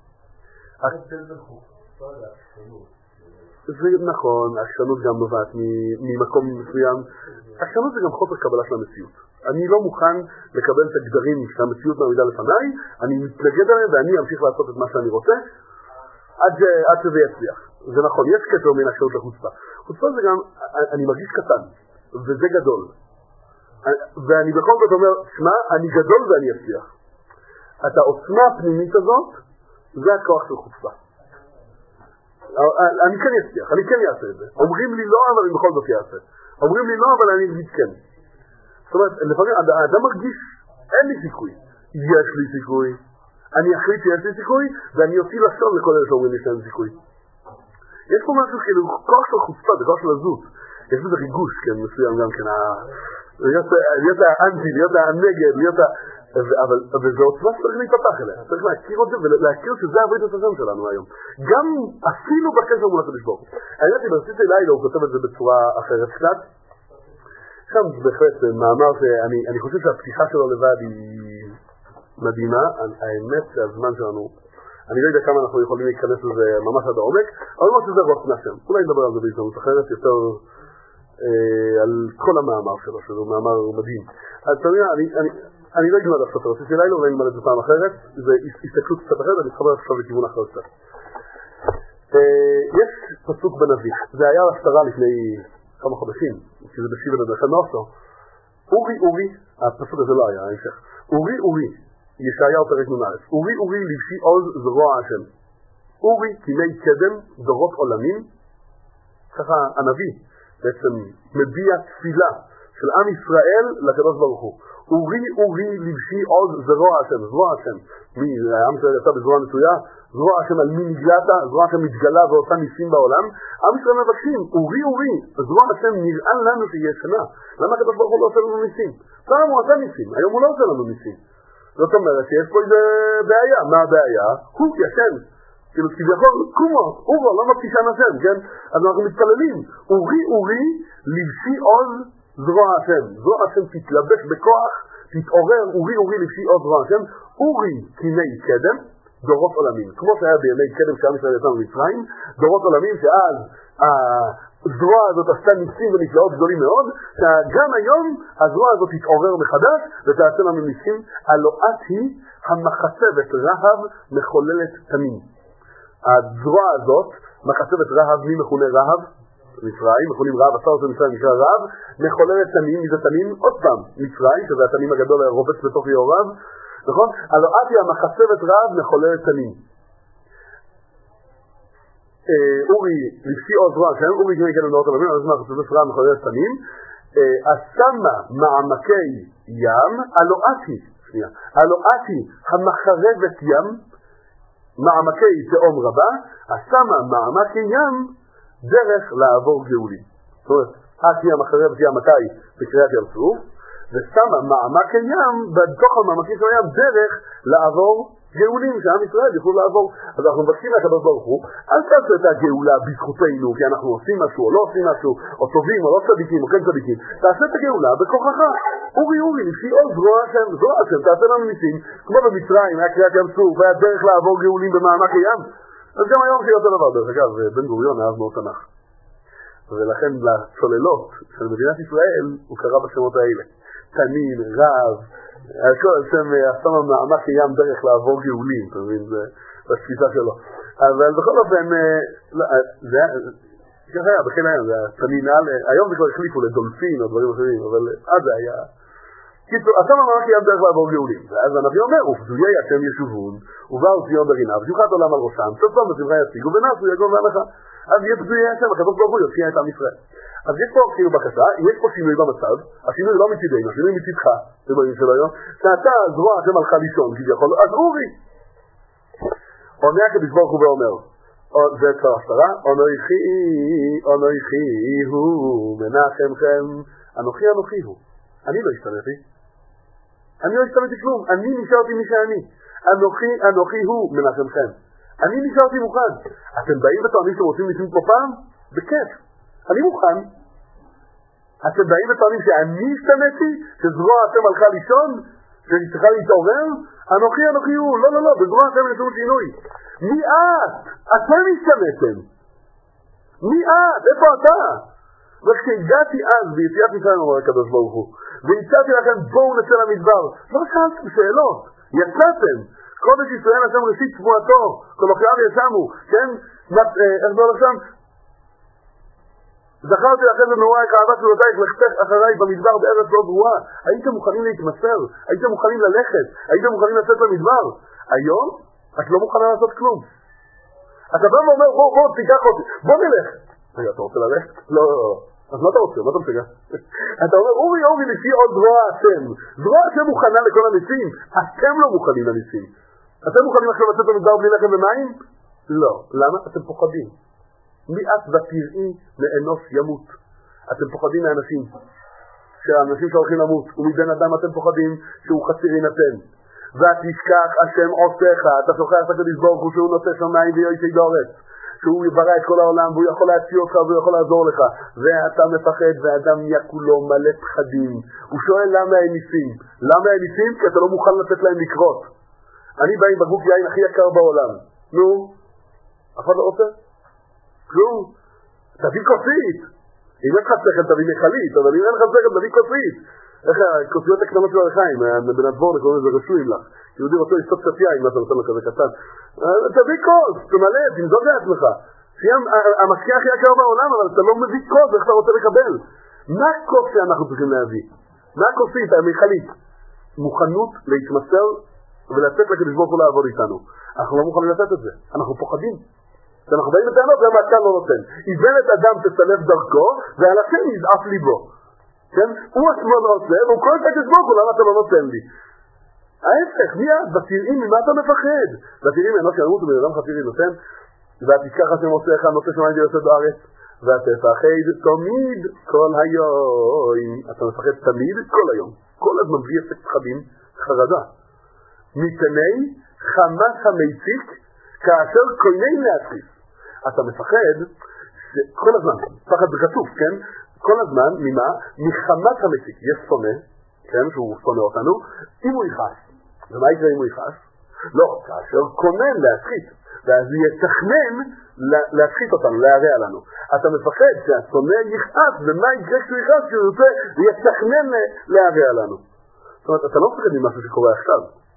זה נכון, העקשנות גם נובעת ממקום מסוים. העקשנות זה גם חוסר קבלה של המציאות. אני לא מוכן לקבל את הגדרים שהמציאות מעמידה לפניי, אני מתנגד עליהם ואני אמשיך לעשות את מה שאני רוצה עד שזה יצליח. זה נכון, יש קשר מן העקשנות לחוצפה. חוצפה זה גם, אני מרגיש קטן, וזה גדול. ואני בכל זאת אומר, שמע, אני גדול ואני אצליח. את העוצמה הפנימית הזאת, זה הכוח של חוצפה. אני כן אצליח, אני כן אעשה את זה. אומרים לי לא, אבל אני בכל זאת אעשה. אומרים לי לא, אבל אני אגיד כן. זאת אומרת, לפעמים האדם מרגיש, אין לי סיכוי. יש לי סיכוי. אני אחליט שיש לי סיכוי, ואני אוציא לשון לכל אלה שאומרים לי שאין לי סיכוי. יש פה משהו כאילו, כוח של חוצפה, זה כוח של עזות. יש בזה ריגוש, כן, מסוים גם כן, להיות האנטי, להיות הנגד, אבל זה עוצמה שצריך להיפתח אליה, צריך להכיר את זה ולהכיר שזה עבודת השם שלנו היום. גם אפילו בקשר מול הקדוש ברוך הוא. האמת היא, ברציתי לילה, הוא כותב את זה בצורה אחרת קצת. שם בהחלט מאמר שאני חושב שהפתיחה שלו לבד היא מדהימה. האמת שהזמן שלנו, אני לא יודע כמה אנחנו יכולים להיכנס לזה ממש עד העומק, אבל לא שזה רוח נשם. אולי נדבר על זה בהזדמנות אחרת, יותר על כל המאמר שלו, שזה מאמר מדהים. אז תמיד, אני לא אגמד עכשיו, רציתי לילה, אולי נגמד את זה פעם אחרת, זה הסתכלות קצת אחרת, אני מתחבר עכשיו לכיוון אחר קצת. יש פסוק בנביא, זה היה הפטרה לפני כמה חודשים, כי זה בשיבה לדרכן נוסו. אורי, הפסוק הזה לא היה, ההמשך. אורי, ישעיהו פרק נ"א, אורי לבשי עוז זרוע השם. אורי כימי קדם דורות עולמים, ככה הנביא בעצם מביע תפילה של עם ישראל לקדוש ברוך הוא. אורי לבשי עוז זרוע השם, זרוע השם. העם ישראל יצא בזרוע נטויה, זרוע השם על מי נגלת, זרוע השם מתגלה ועושה ניסים בעולם. עם ישראל מבקשים, אורי, זרוע השם נראה לנו שיהיה שנה. למה הקדוש ברוך הוא לא עושה לנו ניסים? פעם הוא עושה ניסים, היום הוא לא עושה לנו ניסים. זאת אומרת שיש פה איזה בעיה. מה הבעיה? הוא ישן. כאילו כביכול, אורו, לא מפתישן השם, כן? אז אנחנו מתפללים. אורי, לבשי עוז זרוע השם. זרוע השם תתלבש בכוח, תתעורר, אורי לבשי עוז זרוע השם. אורי כימי קדם, דורות עולמים. כמו שהיה בימי קדם שעם ישראל יצא ממצרים, דורות עולמים שאז הזרוע הזאת עשתה ניסים ונפלאות גדולים מאוד, שגם היום הזרוע הזאת תתעורר מחדש ותעשה לנו ניסים. הלואת היא המחצבת רהב מחוללת תמים. הזרוע הזאת, מחצבת רהב, מי מכונה רהב? מצרים, מכונים רהב, עשה אותו מצרים נקרא רהב, מחוללת תמים, מי זה תמים? עוד פעם, מצרים, שזה התמים הגדול הרובץ בתוך יעורב, נכון? הלואת היא המחצבת רהב מחוללת תמים. אורי, לפי עוד זרוע, כן? אורי כמי כן לדעות עולמים, אז מחצבת רהב מחוללת תמים, השמה מעמקי ים, הלואת היא המחרבת ים, מעמקי תאום רבה, השמה מעמקי ים דרך לעבור גאולים. זאת אומרת, היא המחרבת ים מתי בקריאת ים סוף, ושמה מעמק הים בתוך המעמקים של הים דרך לעבור גאולים שעם ישראל יוכלו לעבור. אז אנחנו מבקשים לקדוש ברוך הוא, אל תעשה את הגאולה בזכותנו כי אנחנו עושים משהו או לא עושים משהו, או טובים או לא צדיקים או כן צדיקים. תעשה את הגאולה בכוחך. אורי לפי עוד זרוע השם, תעשה לנו ניסים, כמו במצרים היה קריאת ים סוף והיה דרך לעבור גאולים במעמק הים. אז גם היום שיהיה אותו דבר. דרך אגב, בן גוריון אהב מאוד תנ"ך, ולכן לצוללות של מדינת ישראל הוא קרא בשמות האלה: תנין, רב, השם עשם המעמק ים דרך לעבור גאולים, אתה מבין, זה בתפיסה שלו. אבל בכל אופן, ככה היה, בכן היום, זה התנין, היום זה כבר החליפו לדולפין או דברים אחרים, אבל אז זה היה. קיצור, עשם המעמק ים דרך לעבור גאולים. ואז הנביא אומר, ופדויי השם ישובון, ובאו ציון ברינה, ושמחת עולם על ראשם, סוף פעם בשמחה ישיגו, ונעשו יגון והלכה. אז יהיה פדויי השם, הקדוש ברוך הוא יושיע את עם ישראל. אז יש פה כאילו בקשה, יש פה שינוי במצב, השינוי לא מצידנו, השינוי מצידך, שבאים של היום, שאתה זרוע השם הלכה לישון, כביכול, אז אורי! עונה הקדוש ברוך הוא ואומר, זה כבר עשרה, אנוכי הוא מנחמכם, אנוכי הוא. אני לא השתניתי כלום, אני נשארתי מי שאני. אנוכי הוא מנחמכם. אני נשארתי מוכן. אתם באים וטוענים שאתם רוצים ניסים פה פעם? בכיף. אני מוכן. אתם באים וטוענים שאני השתניתי, שזרוע השם הלכה לישון, שאני צריכה להתעורר? אנוכי הוא. לא, בזרוע השם נשאו שינוי. מי את? אתם השתניתם. מי את? איפה אתה? וכשהגעתי אז ביציאת מצרים אמר הקדוש ברוך הוא, והצעתי לכם בואו נצא למדבר, לא שאלתם שאלות, יצאתם. קודש ישראל השם ראשית תבואתו, כל אוכליו ישמו, כן? איך זה הולך שם? זכרתי לכם במאורייך אהבת סלולותייך לכתך אחריי במדבר בארץ לא ברורה. הייתם מוכנים להתמסר? הייתם מוכנים ללכת? הייתם מוכנים לצאת למדבר? היום את לא מוכנה לעשות כלום. אתה בא ואומר בוא תיקח אותי, בוא נלך. רגע, אתה רוצה ללכת? לא. אז מה אתה רוצה? מה אתה משגע? אתה אומר, אורי, לפי עוד זרוע השם. זרוע השם מוכנה לכל הניסים. אתם לא מוכנים לניסים. אתם מוכנים עכשיו לצאת במדבר בלי לחם ומים? לא. למה? אתם פוחדים. מי את ותראי לאנוש ימות. אתם פוחדים מאנשים. שהאנשים שהולכים למות. ומבין אדם אתם פוחדים שהוא חסיר ינתן. ותשכח השם עושך. אתה שוכח את הקדוש ברוך הוא שהוא נוטה שמיים ויועצי דורץ. שהוא יברא את כל העולם והוא יכול להציע אותך והוא יכול לעזור לך, ואתה מפחד והאדם נהיה כולו מלא פחדים. הוא שואל למה הם ניסים? למה הם ניסים? כי אתה לא מוכן לתת להם לקרות. אני בא עם בקבוק יין הכי יקר בעולם, נו, אחד לא רוצה? כלום, תביא כוסית. אם יש לך שכל תביא מכלית, אבל אם אין לך שכל תביא כוסית. איך הכוסיות הקטנות של הרחיים, בנדבור לקוראים לזה רשויים לך. יהודי רוצה לסתות קצת יין, מה אתה נותן לו כזה קטן? תביא כוס, תמלא, תמזוג לעצמך. המשקיע הכי יקר בעולם, אבל אתה לא מביא כוס, איך אתה רוצה לקבל? מה הכוס שאנחנו צריכים להביא? מה הכוסית, המכלית? מוכנות להתמסר ולצאת לקדוש ברוך הוא לעבוד איתנו. אנחנו לא מוכנים לתת את זה, אנחנו פוחדים. אנחנו באים בטענות, למה אתה לא נותן? איוולת אדם תסלף דרכו, ועל השם יזעף ליבו. כן? הוא עצמו לא עושה, והוא כל הקדוש ברוך הוא, למה אתה לא נותן לי? ההפך, מיד, ותראי ממה אתה מפחד? ותראי מאנוש ימות ובן אדם חסיר נותן, ותשכח השם עושך, נושא שמיים ויוצא בארץ, ותפחד תמיד כל היום. אתה מפחד תמיד כל היום. כל הזמן בלי אפקט פחדים, חרדה. מפני חמאס המציק, כאשר קוינן להציף. אתה מפחד, כל הזמן, פחד בכתוב, כן? כל הזמן, ממה? מחמת המציק. יש שונא, כן? שהוא שונא אותנו, אם הוא יכעס. ומה יקרה אם הוא יכעס? לא, כאשר קונן להשחית. ואז הוא יתכנן להשחית אותנו, להרע לנו. אתה מפחד שהשונא יכעס, ומה יקרה כשהוא יכעס? כשהוא רוצה יתכנן להרע לנו. זאת אומרת, אתה לא מפחד ממשהו שקורה עכשיו.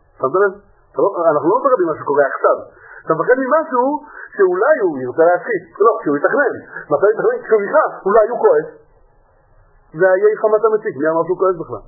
אנחנו לא מפחד ממשהו שקורה עכשיו. אתה מפחד ממשהו שאולי הוא ירצה להשחית. לא, כשהוא יתכנן. מתי יתכנן? כשהוא יכעס, אולי הוא כועס. ויהיה חמת המציק, מי אמר שהוא כועס בכלל?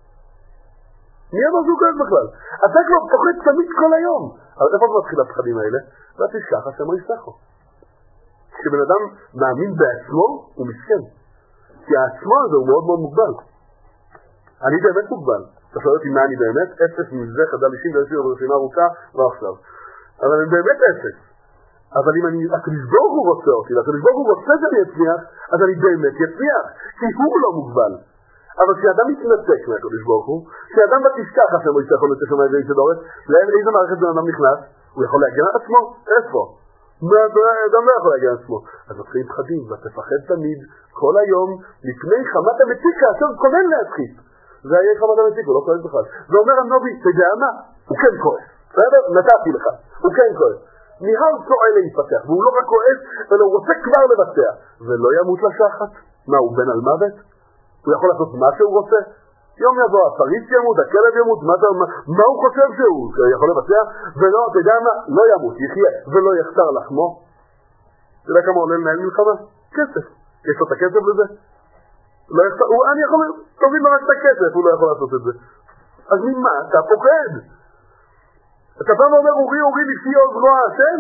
מי אמר שהוא כועס בכלל? אתה כבר פוחד תמיד כל היום. אבל איפה מתחיל הפחדים האלה? ותשכח השם יסחו. כשבן אדם מאמין בעצמו, הוא מסכן. כי העצמו הזה הוא מאוד מאוד מוגבל. אני באמת מוגבל. אתה שואל אותי מה אני באמת? אפס מזה חדל אישים וישיר ברשימה ארוכה, לא עכשיו. אבל אני באמת אפס. אבל אם הקדוש ברוך הוא רוצה אותי, והקדוש ברוך הוא רוצה שאני אצליח, אז אני באמת אצליח, כי הוא לא מוגבל. אבל כשאדם מתנתק מהקדוש ברוך הוא, כשאדם בתשכח השם או ישתכון את השמיים ואיש הדורת, לאיזה מערכת בן אדם נכנס? הוא יכול להגן על עצמו? איפה? אדם לא יכול להגן על עצמו. אז עושים פחדים, ותפחד תמיד כל היום לפני חמת המציק כאשר כונן להצחית. זה היה חמת המציק, הוא לא כועס בכלל. ואומר הנובי, תדע מה? הוא כן כועס. בסדר? נתתי לך. הוא כן כועס. ניהל צועל להיפתח, והוא לא רק כועס, אלא הוא רוצה כבר לבצע. ולא ימות לשחת. מה, הוא בן על מוות? הוא יכול לעשות מה שהוא רוצה? יום יבוא, הפריץ ימות, הכלב ימות, מה הוא חושב שהוא יכול לבצע? ולא, אתה יודע מה? לא ימות, יחיה, ולא יחסר לחמו. אתה יודע כמה עולה לנהל מלחמה? כסף. יש לו את הכסף לזה? לא יחסר, אני יכול, תוביל לו רק את הכסף, הוא לא יכול לעשות את זה. אז ממה? אתה פוחד. אתה פעם אומר, אורי, לפי עוד זרוע השם?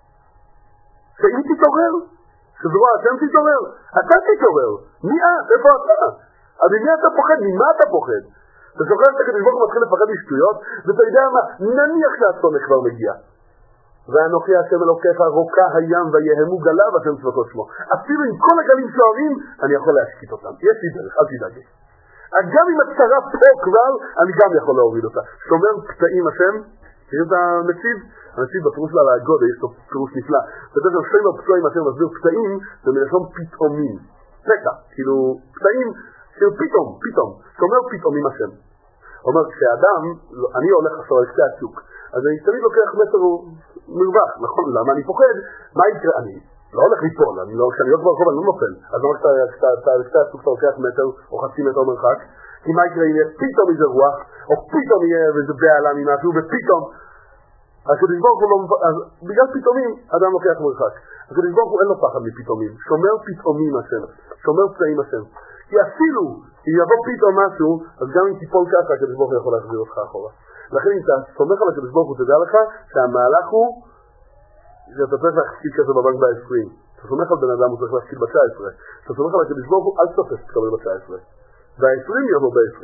שאם תתעורר? שזרוע השם תתעורר? אתה תתעורר. מי את? איפה אתה? אז ממי אתה פוחד? ממה אתה פוחד? אתה זוכר שאתה כדי שבוך מתחיל לפחד משטויות, ואתה יודע מה? נניח שהצומק כבר מגיע. ואנוכי השם אלוקיך רוקה הים ויהמו גליו השם צבאות שמו. אפילו עם כל הגלים שוערים, אני יכול להשקיט אותם. יש לי דרך, אל תדאגי. גם אם הצרה פה כבר, אני גם יכול להוריד אותה. שומר פתאים השם, תראו את המציב? המציב בפירוש לה להגוד, יש לו פירוש נפלא. בדרך כלל שומר פצועים השם מסביר פתאים, זה מלשון פתאומים. פתע, כאילו פתאים, כאילו פתאום, שומר פתאומים השם. אומר, כשאדם, אני הולך עכשיו על קצה הצוק, אז אני תמיד לוקח מסר מרווח, נכון, למה אני פוחד? מה יקרה? אני לא הולך ליפול, כשאני לא כבר רחוב אני לא נופל, אז אומר כשאתה על קצה הצוק אתה לוקח מטר או חצי מטר מרחק, כי מה יקרה אם יהיה פתאום איזה רוח, או פתאום יהיה איזה בעלה ממשהו, ופתאום, הקדוש ברוך הוא לא, בגלל פתאומים אדם לוקח מרחק, הקדוש ברוך הוא אין לו פחד מפתאומים, שומר פתאומים השם, שומר פצעים השם, כי אפילו אם יבוא פתאום משהו, אז גם אם תיפול ככה, הקדוש ברוך הוא יכול להחזיר אותך אחורה. לכן אם אתה סומך על הקדוש ברוך הוא, תדע לך שהמהלך הוא שאתה צריך להשקיע כזה בבנק ב-20. אתה סומך על בן אדם, הוא צריך להשקיע ב-19. אתה סומך על הקדוש ברוך הוא, אל תסופס תקבל ב-19. ב-20 יבוא ב-20.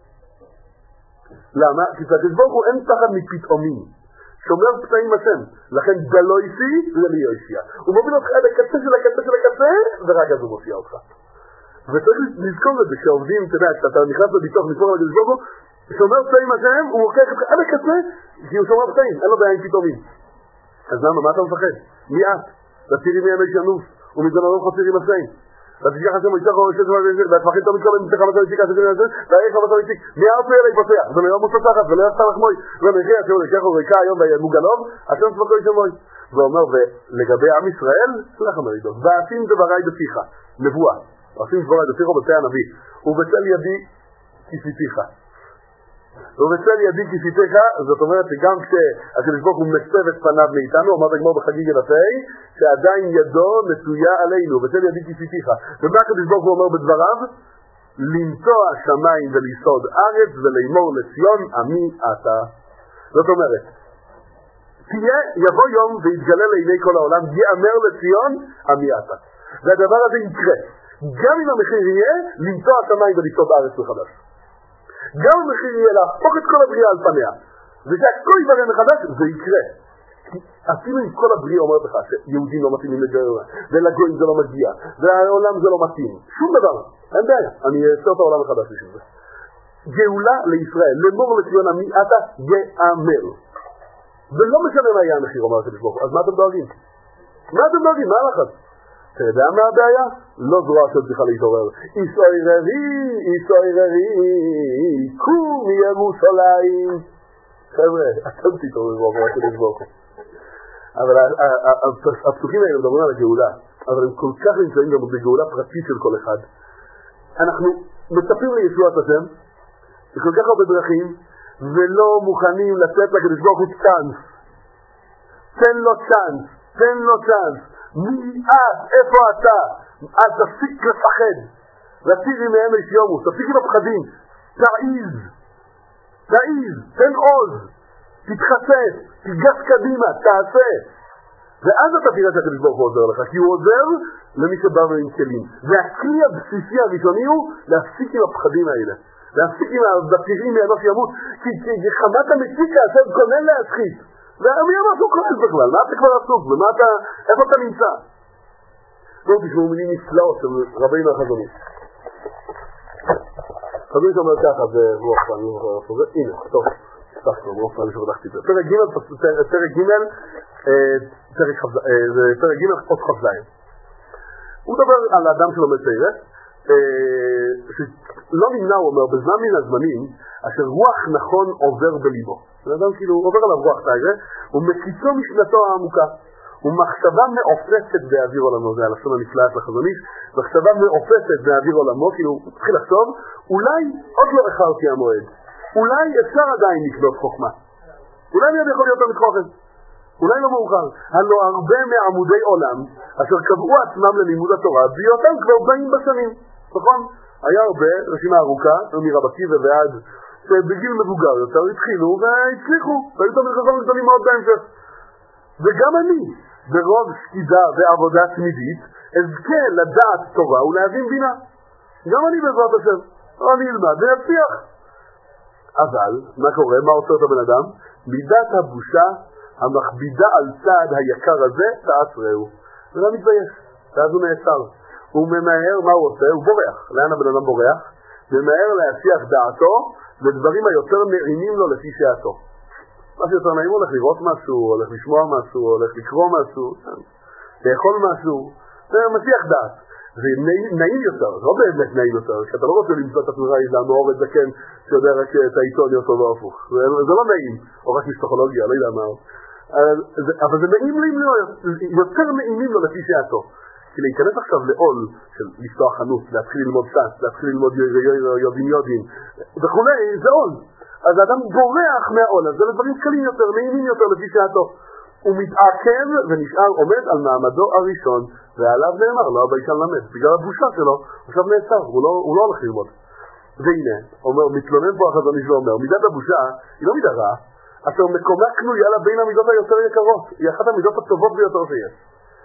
למה? כי הקדוש ברוך הוא אין פחד מפתאומים. שומר פצעים השם. לכן דלויסי למי יויסיה. הוא מוביל אותך עד הקצה של הקצה של הקצה, ורק אז הוא מופיע אותך. וצריך לזכור את זה כשעובדים, אתה יודע, כשאתה נכנס לביטוח מספור על הקדוש ברוך הוא, שומר פצעים השם, הוא לוקח אותך עד הקצה, כי הוא שומר פצעים, אין לו בעיה עם פתאומים. אז למה, מה אתה מפחד? מי את? תסירי מי ימי שנוף, ומזמרון חוסר עם השם. ותשכח השם וישתח או ישת והתפחד תמיד כל המתך המצב ישיק השם הזה, והאיך המצב ישיק, מי ארצו אלה יפתח, ולא מוצצחת, ולא יחסר לחמוי, ומחיר השם ולקח וריקה היום ומוגלוב, השם צבקו ישמוי. ואומר, ולגבי עם ישראל, סלח המרידות, ועשים דברי בפיך, נבואה. עושים דברי בפיך ובפה הנביא, ובצל ידי כיסיתיך. ובצל ידי כיסיתיך, זאת אומרת שגם כשהקדוש ברוך הוא מסב את פניו מאיתנו, אמרת הגמור בחגיגה דפי, שעדיין ידו נטויה עלינו, ובצל ידי כיסיתיך. ומה הקדוש ברוך הוא אומר בדבריו? למצוא השמיים וליסוד ארץ ולאמור לציון עמי אתה. זאת אומרת, יבוא יום ויתגלה לעיני כל העולם, יאמר לציון עמי אתה. והדבר הזה יקרה. גם אם המחיר יהיה למצוא השמיים וליסוד ארץ מחדש. גם המחיר יהיה להפוך את כל הבריאה על פניה, ושהכל יברא מחדש, זה יקרה. אפילו אם כל הבריאה אומרת לך שיהודים לא מתאימים לגאולה, ולגויים זה לא מגיע, והעולם זה לא מתאים, שום דבר, אין בעיה, אני אעשה את העולם מחדש בשביל זה. גאולה לישראל, לאמור לציון עמי אתה יאמר. ולא משנה מה יהיה המחיר, אומר הקדוש ברוך הוא, אז מה אתם דואגים? מה הלחץ? אתה יודע מה הבעיה? לא זרוע שצריכה להתעורר. איסויררי, קום ירושלים. חבר'ה, אתם תתעוררו עבור הקדוש ברוך הוא. אבל הפסוקים האלה מדברים על הגאולה, אבל הם כל כך נמצאים גם בגאולה פרטית של כל אחד. אנחנו מצפים לישועת השם, בכל כך הרבה דרכים, ולא מוכנים לתת לקדוש ברוך הוא צ'אנס. תן לו צ'אנס. מי את? איפה אתה? אז תפסיק לפחד. תסירי מהם יומו, תפסיק עם הפחדים. תעיז, תן עוז, תתחסס, תיגש קדימה, תעשה. ואז אתה תראה שהקדוש ברוך הוא עוזר לך, כי הוא עוזר למי שבא עם כלים. והכלי הבסיסי הראשוני הוא להפסיק עם הפחדים האלה. להפסיק עם הבטירים מאנוש ימות, כי חמת המציק כאשר כונן להשחית. ומי אמר שהוא כועס בכלל? מה אתה כבר עסוק? איפה אתה נמצא? בואו תשמעו מילים נפלאות של רבינו החזוני. חזון שאומר ככה ברוח פעמים וחזון, הנה, טוב, ספקנו, ברוח פעמים שבדחתי את זה. פרק ג' עוד חזיים. הוא מדבר על האדם שלומד תורה, שלא נמנע, הוא אומר, בזמן מן הזמנים, אשר רוח נכון עובר בליבו. האדם כאילו עובר עליו רוח תורה, ומקיצו משנתו העמוקה. ומחשבה מעופסת באוויר עולמו, זה הלשון הנפלאה של החזון איש, מחשבה מעופסת באוויר עולמו, כאילו הוא התחיל לחשוב, אולי עוד לא איחרתי המועד, אולי אפשר עדיין לקנות חוכמה, אולי אני יכול להיות המתחוכת, אולי לא מאוחר. הלא הרבה מעמודי עולם, אשר קבעו עצמם ללימוד התורה, בהיותם כבר באים בשנים, נכון? היה הרבה, רשימה ארוכה, מרב עקיבא ועד שבגיל מבוגר יותר התחילו והצליחו, והיו תמיד חזון גדולים מאוד בהמשך. וגם אני, ברוב שקידה ועבודה תמידית, אזכה לדעת תורה ולהבין בינה. גם אני בעזרת השם, אני אלמד ויצליח. אבל, מה קורה? מה עושה את הבן אדם? מידת הבושה המכבידה על צעד היקר הזה, תעצרהו. ולא מתבייש, ואז הוא נעצר. הוא ממהר, מה הוא עושה? הוא בורח. לאן הבן אדם בורח? ממהר להשיח דעתו לדברים היותר נעימים לו לפי שעתו. מה שיותר נעים, הולך לראות משהו, הולך לשמוע משהו, הולך לקרוא משהו, לאכול משהו, זה משיח דעת. זה נעים יותר, לא באמת נעים יותר, כשאתה לא רוצה למצוא את עצמך לעמור את זקן שיודע רק את העיתון יותר לא הפוך. זה לא נעים, או רק פסיכולוגיה, לא יודע מה. אבל זה נעים לו, יותר נעימים לו לפי שעתו. כי להיכנס עכשיו לעול של לפתוח חנות, להתחיל ללמוד ש"ס, להתחיל ללמוד יודעים וכולי, זה עול. אז האדם בורח מהעול הזה לדברים קלים יותר, נעימים יותר לפי שעתו. הוא מתעכב ונשאר עומד על מעמדו הראשון, ועליו נאמר, לא הביישן למד. בגלל הבושה שלו, עכשיו נעצר, הוא לא הולך ללמוד. והנה, מתלונן פה החזון איש ואומר, מידת הבושה היא לא מידה רעה, אשר מקומה קנויה לה בין המידות היותר יקרות, היא אחת המידות הטובות ביותר שיש.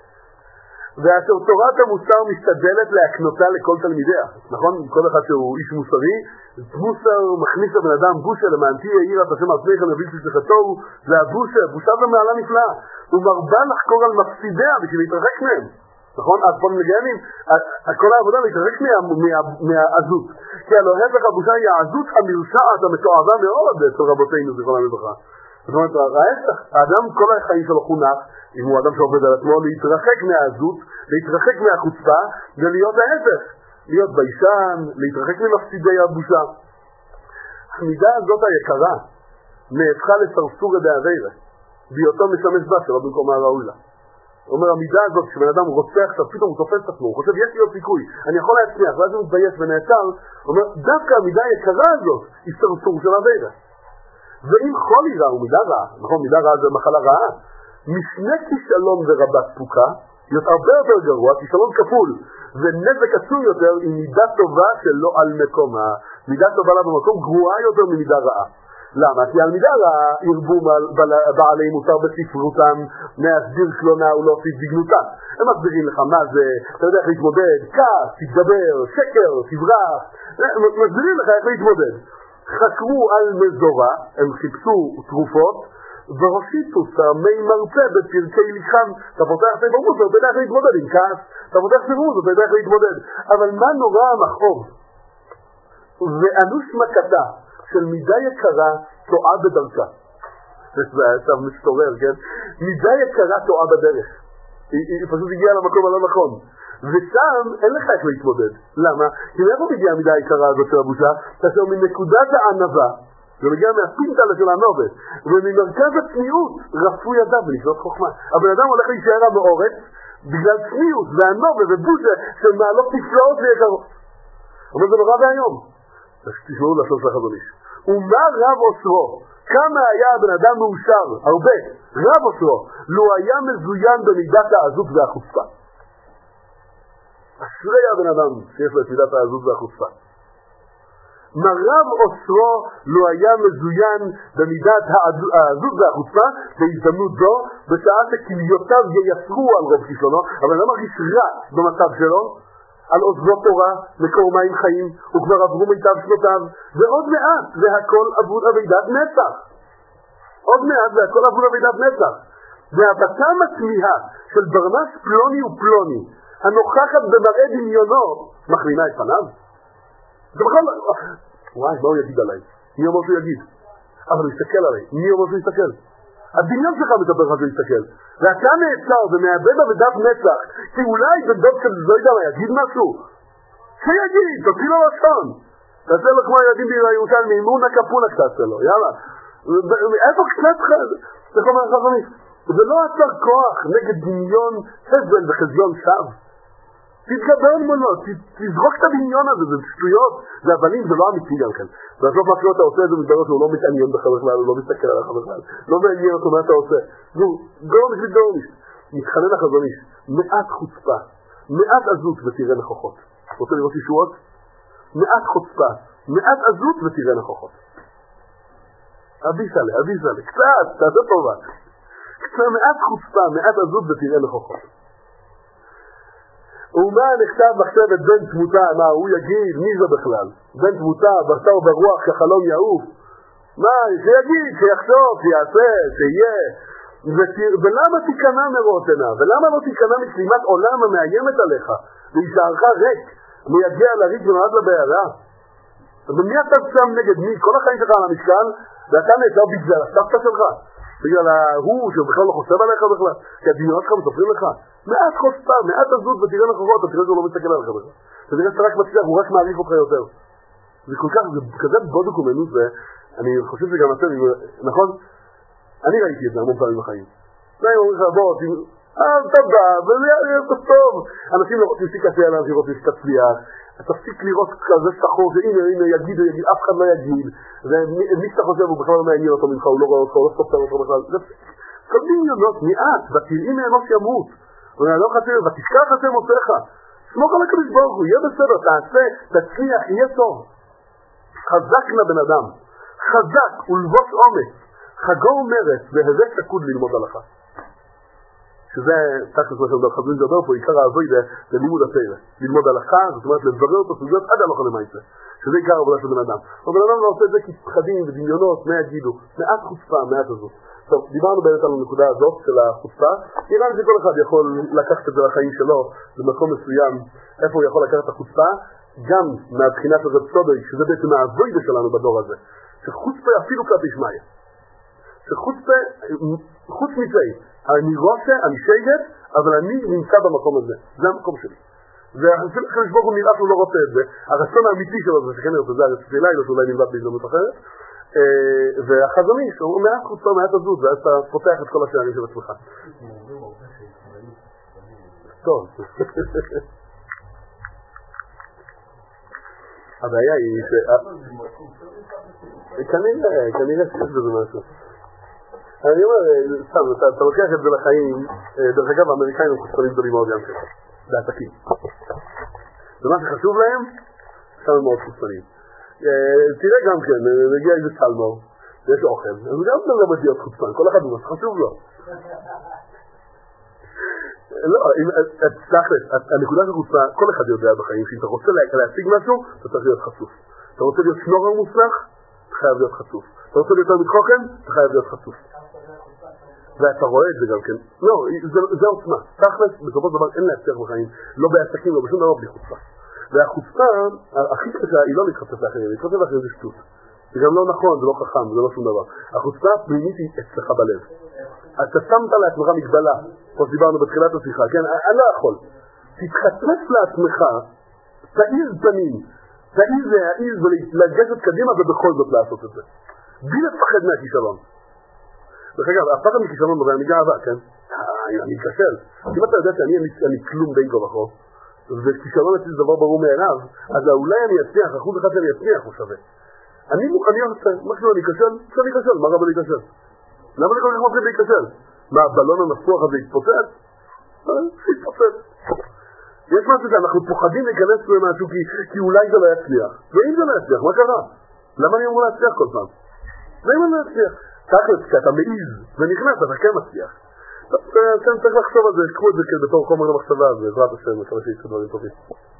ואשר תורת המוסר משתדלת להקנותה לכל תלמידיה, נכון? כל אחד שהוא איש מוסרי, מוסר מכניס לבן אדם בושה למענתי העיר את השם עצמך הנביל ששכתו, זה הבושה, בושה זה מעלה נפלאה, הוא מרבה לחקור על מפסידיה בשביל להתרחק מהם, נכון? אז פה נגיינים, כל העבודה להתרחק מהעזות, כי הלא ההפך הבושה היא העזות המרשעת המתועבה מאוד אצל רבותינו זיכרונם לברכה. זאת אומרת, האדם כל החיים שלו חונך, אם הוא אדם שעובד על עצמו, להתרחק מהעזות, להתרחק מהחוצפה, ולהיות ההפך, להיות ביישן, להתרחק ממפסידי הבושה. המידה הזאת היקרה נהפכה לסרסורא דאביירא, בהיותו משמש בה שלא במקומה הראוי לה. הוא אומר, המידה הזאת, כשבן אדם רוצה עכשיו, פתאום הוא תופס את עצמו, הוא חושב, יש לי עוד סיכוי, אני יכול להצליח, ואז הוא מתבייש ונעצר, הוא אומר, דווקא המידה היקרה הזאת היא סרסור של אביירא. ואם חולי רע הוא מידה רעה, נכון, מידה רעה זה מחלה רעה, משנה כישלון ורבת תפוקה, להיות הרבה יותר גרוע, כישלון כפול, ונזק עצום יותר עם מידה טובה שלא על מקומה. מידה טובה לה במקום גרועה יותר ממידה רעה. למה? כי על מידה רעה ירבו בעלי מוסר בספרותם להסביר קלונה ולהוסיף בגנותה. הם מסבירים לך מה זה, אתה יודע איך להתמודד, כעס, תתגבר, שקר, תברח, מסבירים לך איך להתמודד. חקרו על מזורה, הם חיפשו תרופות, והושיטו סמי מרצה בפרקי ליחם. אתה פותח ספר מוסר, אתה יודע איך להתמודד עם כעס, אתה פותח ספר מוסר, אתה יודע איך להתמודד. אבל מה נורא המכאוב? ואנוש מכתה של מידה יקרה טועה בדרכה. זה עכשיו מסתורר, כן? מידה יקרה טועה בדרך. היא פשוט הגיעה למקום הלא נכון. ושם אין לך איך להתמודד. למה? כי מאיפה מגיעה המידה היקרה הזאת של הבושה? כאשר מנקודת הענבה, זה מגיע מהפינטלה של הענובת, וממרכז הצניעות רפו ידיו ונשלות חוכמה. הבן אדם הולך להישאר המאורץ בגלל צניעות והענובת ובושה של מעלות נפלאות ויקרות. אבל זה נורא והיום. אז תשמעו לשון של החזון איש. ומה רב אוסרו? כמה היה הבן אדם מאושר? הרבה. רב אוסרו. לו היה מזוין במידת העזות והחוצפה. אשרי הבן אדם שיש לו את מידת העזות והחוצפה. מה רב אוסרו לא היה מזוין במידת העזות והחוצפה בהזדמנות זו, בשעה שכליותיו ייסרו על רוב כישלונו, אבל לא מרגיש רע במצב שלו, על עוזבו תורה, מקור מים חיים, וכבר עברו מיטב שנותיו, ועוד מעט זה הכל עבוד אבידת נצח. עוד מעט זה הכל עבוד אבידת נצח. והבטם התמיהה של ברנש פלוני ופלוני, הנוכחת במראה דמיונו, מחלינה את פניו. זה בכל... וואי, מה הוא יגיד עליי? מי אומר שהוא יגיד? אבל הוא יסתכל עליי. מי אומר שהוא יסתכל? הדמיון שלך מדבר לך שהוא יסתכל. ואתה נעצר ומאבד עבודת נצח, כי אולי בן דוד של לא יודע מה יגיד משהו? שיגיד, תוציא לו לשון. תעשה לו כמו הילדים בירושלים, מימונה קפונה קצת שלו, יאללה. איפה קצת זה כל מיני חזוני. זה לא עצר כוח נגד דמיון חזל וחזיון שווא. תתגבר מולו, תזרוק את הדמיון הזה, זה שטויות, זה אבנים, זה לא אמיתי גם כן. בסוף מה שאתה עושה את זה מתברר שהוא לא מתעניין בך בכלל, הוא לא מסתכל עליך בכלל, לא מעניין אותו מה אתה עושה. זו, גורניש וגורניש. מתחנן החזוניש, מעט חוצפה, מעט עזות ותראה נכוחות. רוצה לראות ישועות? מעט חוצפה, מעט עזות ותראה נכוחות. אביסלה, קצת, תעשה טובה. קצת מעט חוצפה, מעט עזות ותראה נכוחות. ומה נכתב מחשבת בן תמותה, מה הוא יגיד, מי זה בכלל? בן תמותה, ברתה וברוח כחלום יעוף. מה, שיגיד, שיחשוב, שיעשה, שיהיה. ולמה תיכנע מראות עיניו? ולמה לא תיכנע משלימת עולם המאיימת עליך? וישארך ריק, מייגע לריק ונועד לבעלה? ומי אתה שם נגד מי? כל החיים שלך על המשקל, ואתה נעצר בגלל הסבתא שלך? בגלל ההוא שבכלל לא חושב עליך בכלל? כי הדמיונות שלך מספרים לך? מעט חוצפה, מעט עזות ותראה נכוחות, אתה תראה שהוא לא מסתכל עליך בכלל. ותראה שאתה רק מצליח, הוא רק מעריך אותך יותר. זה כל כך, זה כזה בודק ומנוס, ואני חושב שגם אתם, נכון? אני ראיתי את זה המון פעמים בחיים. אני אומר לך, בוא, אתה בא, וזה יהיה טוב. אנשים לא רוצים שתקשה עליהם, שרוצים שתצליח. תפסיק לראות כזה שחור, שהנה יגיד, אף אחד לא יגיד. ומי שאתה חושב, הוא בכלל לא מעניין אותו ממך, הוא לא רואה אותך, הוא לא סופר אותו בכלל. כל דמיונות, מעט, ותראים מאנוש ימות. ותשכח השם עושיך. סמוך על הקדוש ברוך הוא, יהיה בסדר, תעשה, תצליח, יהיה טוב. חזק לבן אדם, חזק ולבוש אומץ, חגור מרץ והווה שקוד ללמוד הלכה. שזה תכף מה שאומר חזון לדבר פה, עיקר העבוי ללימוד התורה. ללמוד הלכה, זאת אומרת לברר אותו סוגיות עד הלכה למעשה. שזה עיקר העבודה של בן אדם. אבל בן אדם לא עושה את זה כי פחדים ודמיונות, מה יגידו, מעט חוצפה, מעט הזאת. טוב, דיברנו באמת על הנקודה הזאת של החוצפה. נראה לי שכל אחד יכול לקחת את זה לחיים שלו במקום מסוים, איפה הוא יכול לקחת את החוצפה, גם מהבחינת הזאת סודוי, שזה בעצם העבודה שלנו בדור הזה. שחוצפה אפילו כלפי שמיה. שחוצפה, חוץ מזה, אני רוצה, אני שייגת, אבל אני נמצא במקום הזה. זה המקום שלי. והחלק ברוך הוא נראה שהוא לא רוצה את זה. הרצון האמיתי שלו זה שכן ירצה, זה הרצון אליי, לא שאולי נלמד בהזדמנות אחרת. והחזוני, שהוא מעט חוצפה, מעט עזות, ואז אתה פותח את כל השערים של עצמך. טוב. הבעיה היא כנראה שיש בזה משהו. אני אומר, סתם, אתה לוקח את זה לחיים, דרך אגב, האמריקאים הם חוצפנים גדולים מאוד גם שלך, בעסקים. ומה שחשוב להם, שם הם מאוד חוצפנים. תראה גם כן, מגיע איזה סלמור, ויש אוכל, אז גם לא למד להיות חוצפן, כל אחד הוא מה שחשוב לו. לא, תכלס, הנקודה של חוצפה, כל אחד יודע בחיים, שאם אתה רוצה להשיג משהו, אתה צריך להיות חשוף. אתה רוצה להיות שנורר מוצלח, אתה חייב להיות חשוף. אתה רוצה להיות תלמיד חוכם, אתה חייב להיות חשוף. ואתה רואה את זה גם כן. לא, זה עוצמה. תכלס, בסופו של דבר אין להצליח בחיים, לא בעסקים, לא בשום דבר בלי חוצפה. והחוצפה, הכי קשה, היא לא להתחצף לאחרים, להתחצף לאחרים זה שטות. זה גם לא נכון, זה לא חכם, זה לא שום דבר. החוצפה הפנימית היא אצלך בלב. אתה שמת לעצמך מגבלה, כמו שדיברנו בתחילת השיחה, כן? אני לא יכול. תתחצף לעצמך, תעיז פנים, תעיז ולגשת קדימה ובכל זאת לעשות את זה. בלי לפחד מהכישלון. דרך אגב, הפחד מכישלון נובע מגאווה, כן? אני אכשל. אם אתה יודע שאני כלום בין כה וכה, וכישלון אצלי זה דבר ברור מאליו, אז אולי אני אצליח, אחוז אחד שאני אצליח הוא שווה. אני אעשה, מקסימום אני אכשל, שאני אכשל, מה רבה להיכשל? למה אני כל כך מפחיד להיכשל? מה, הבלון הנפוח הזה יתפוצץ? יתפוצץ. יש משהו שאנחנו פוחדים להיכנס למשהו כי אולי זה לא יצליח. ואם זה לא יצליח, מה קרה? למה אני אמור להצליח כל פעם? ואם אני לא יצליח? תכלס, כשאתה מעיז ונכנס, אתה כן מצליח. צריך לחשוב על זה, קחו את זה בתור חומר למחשבה, בעזרת השם, מקווה שיצא דברים טובים.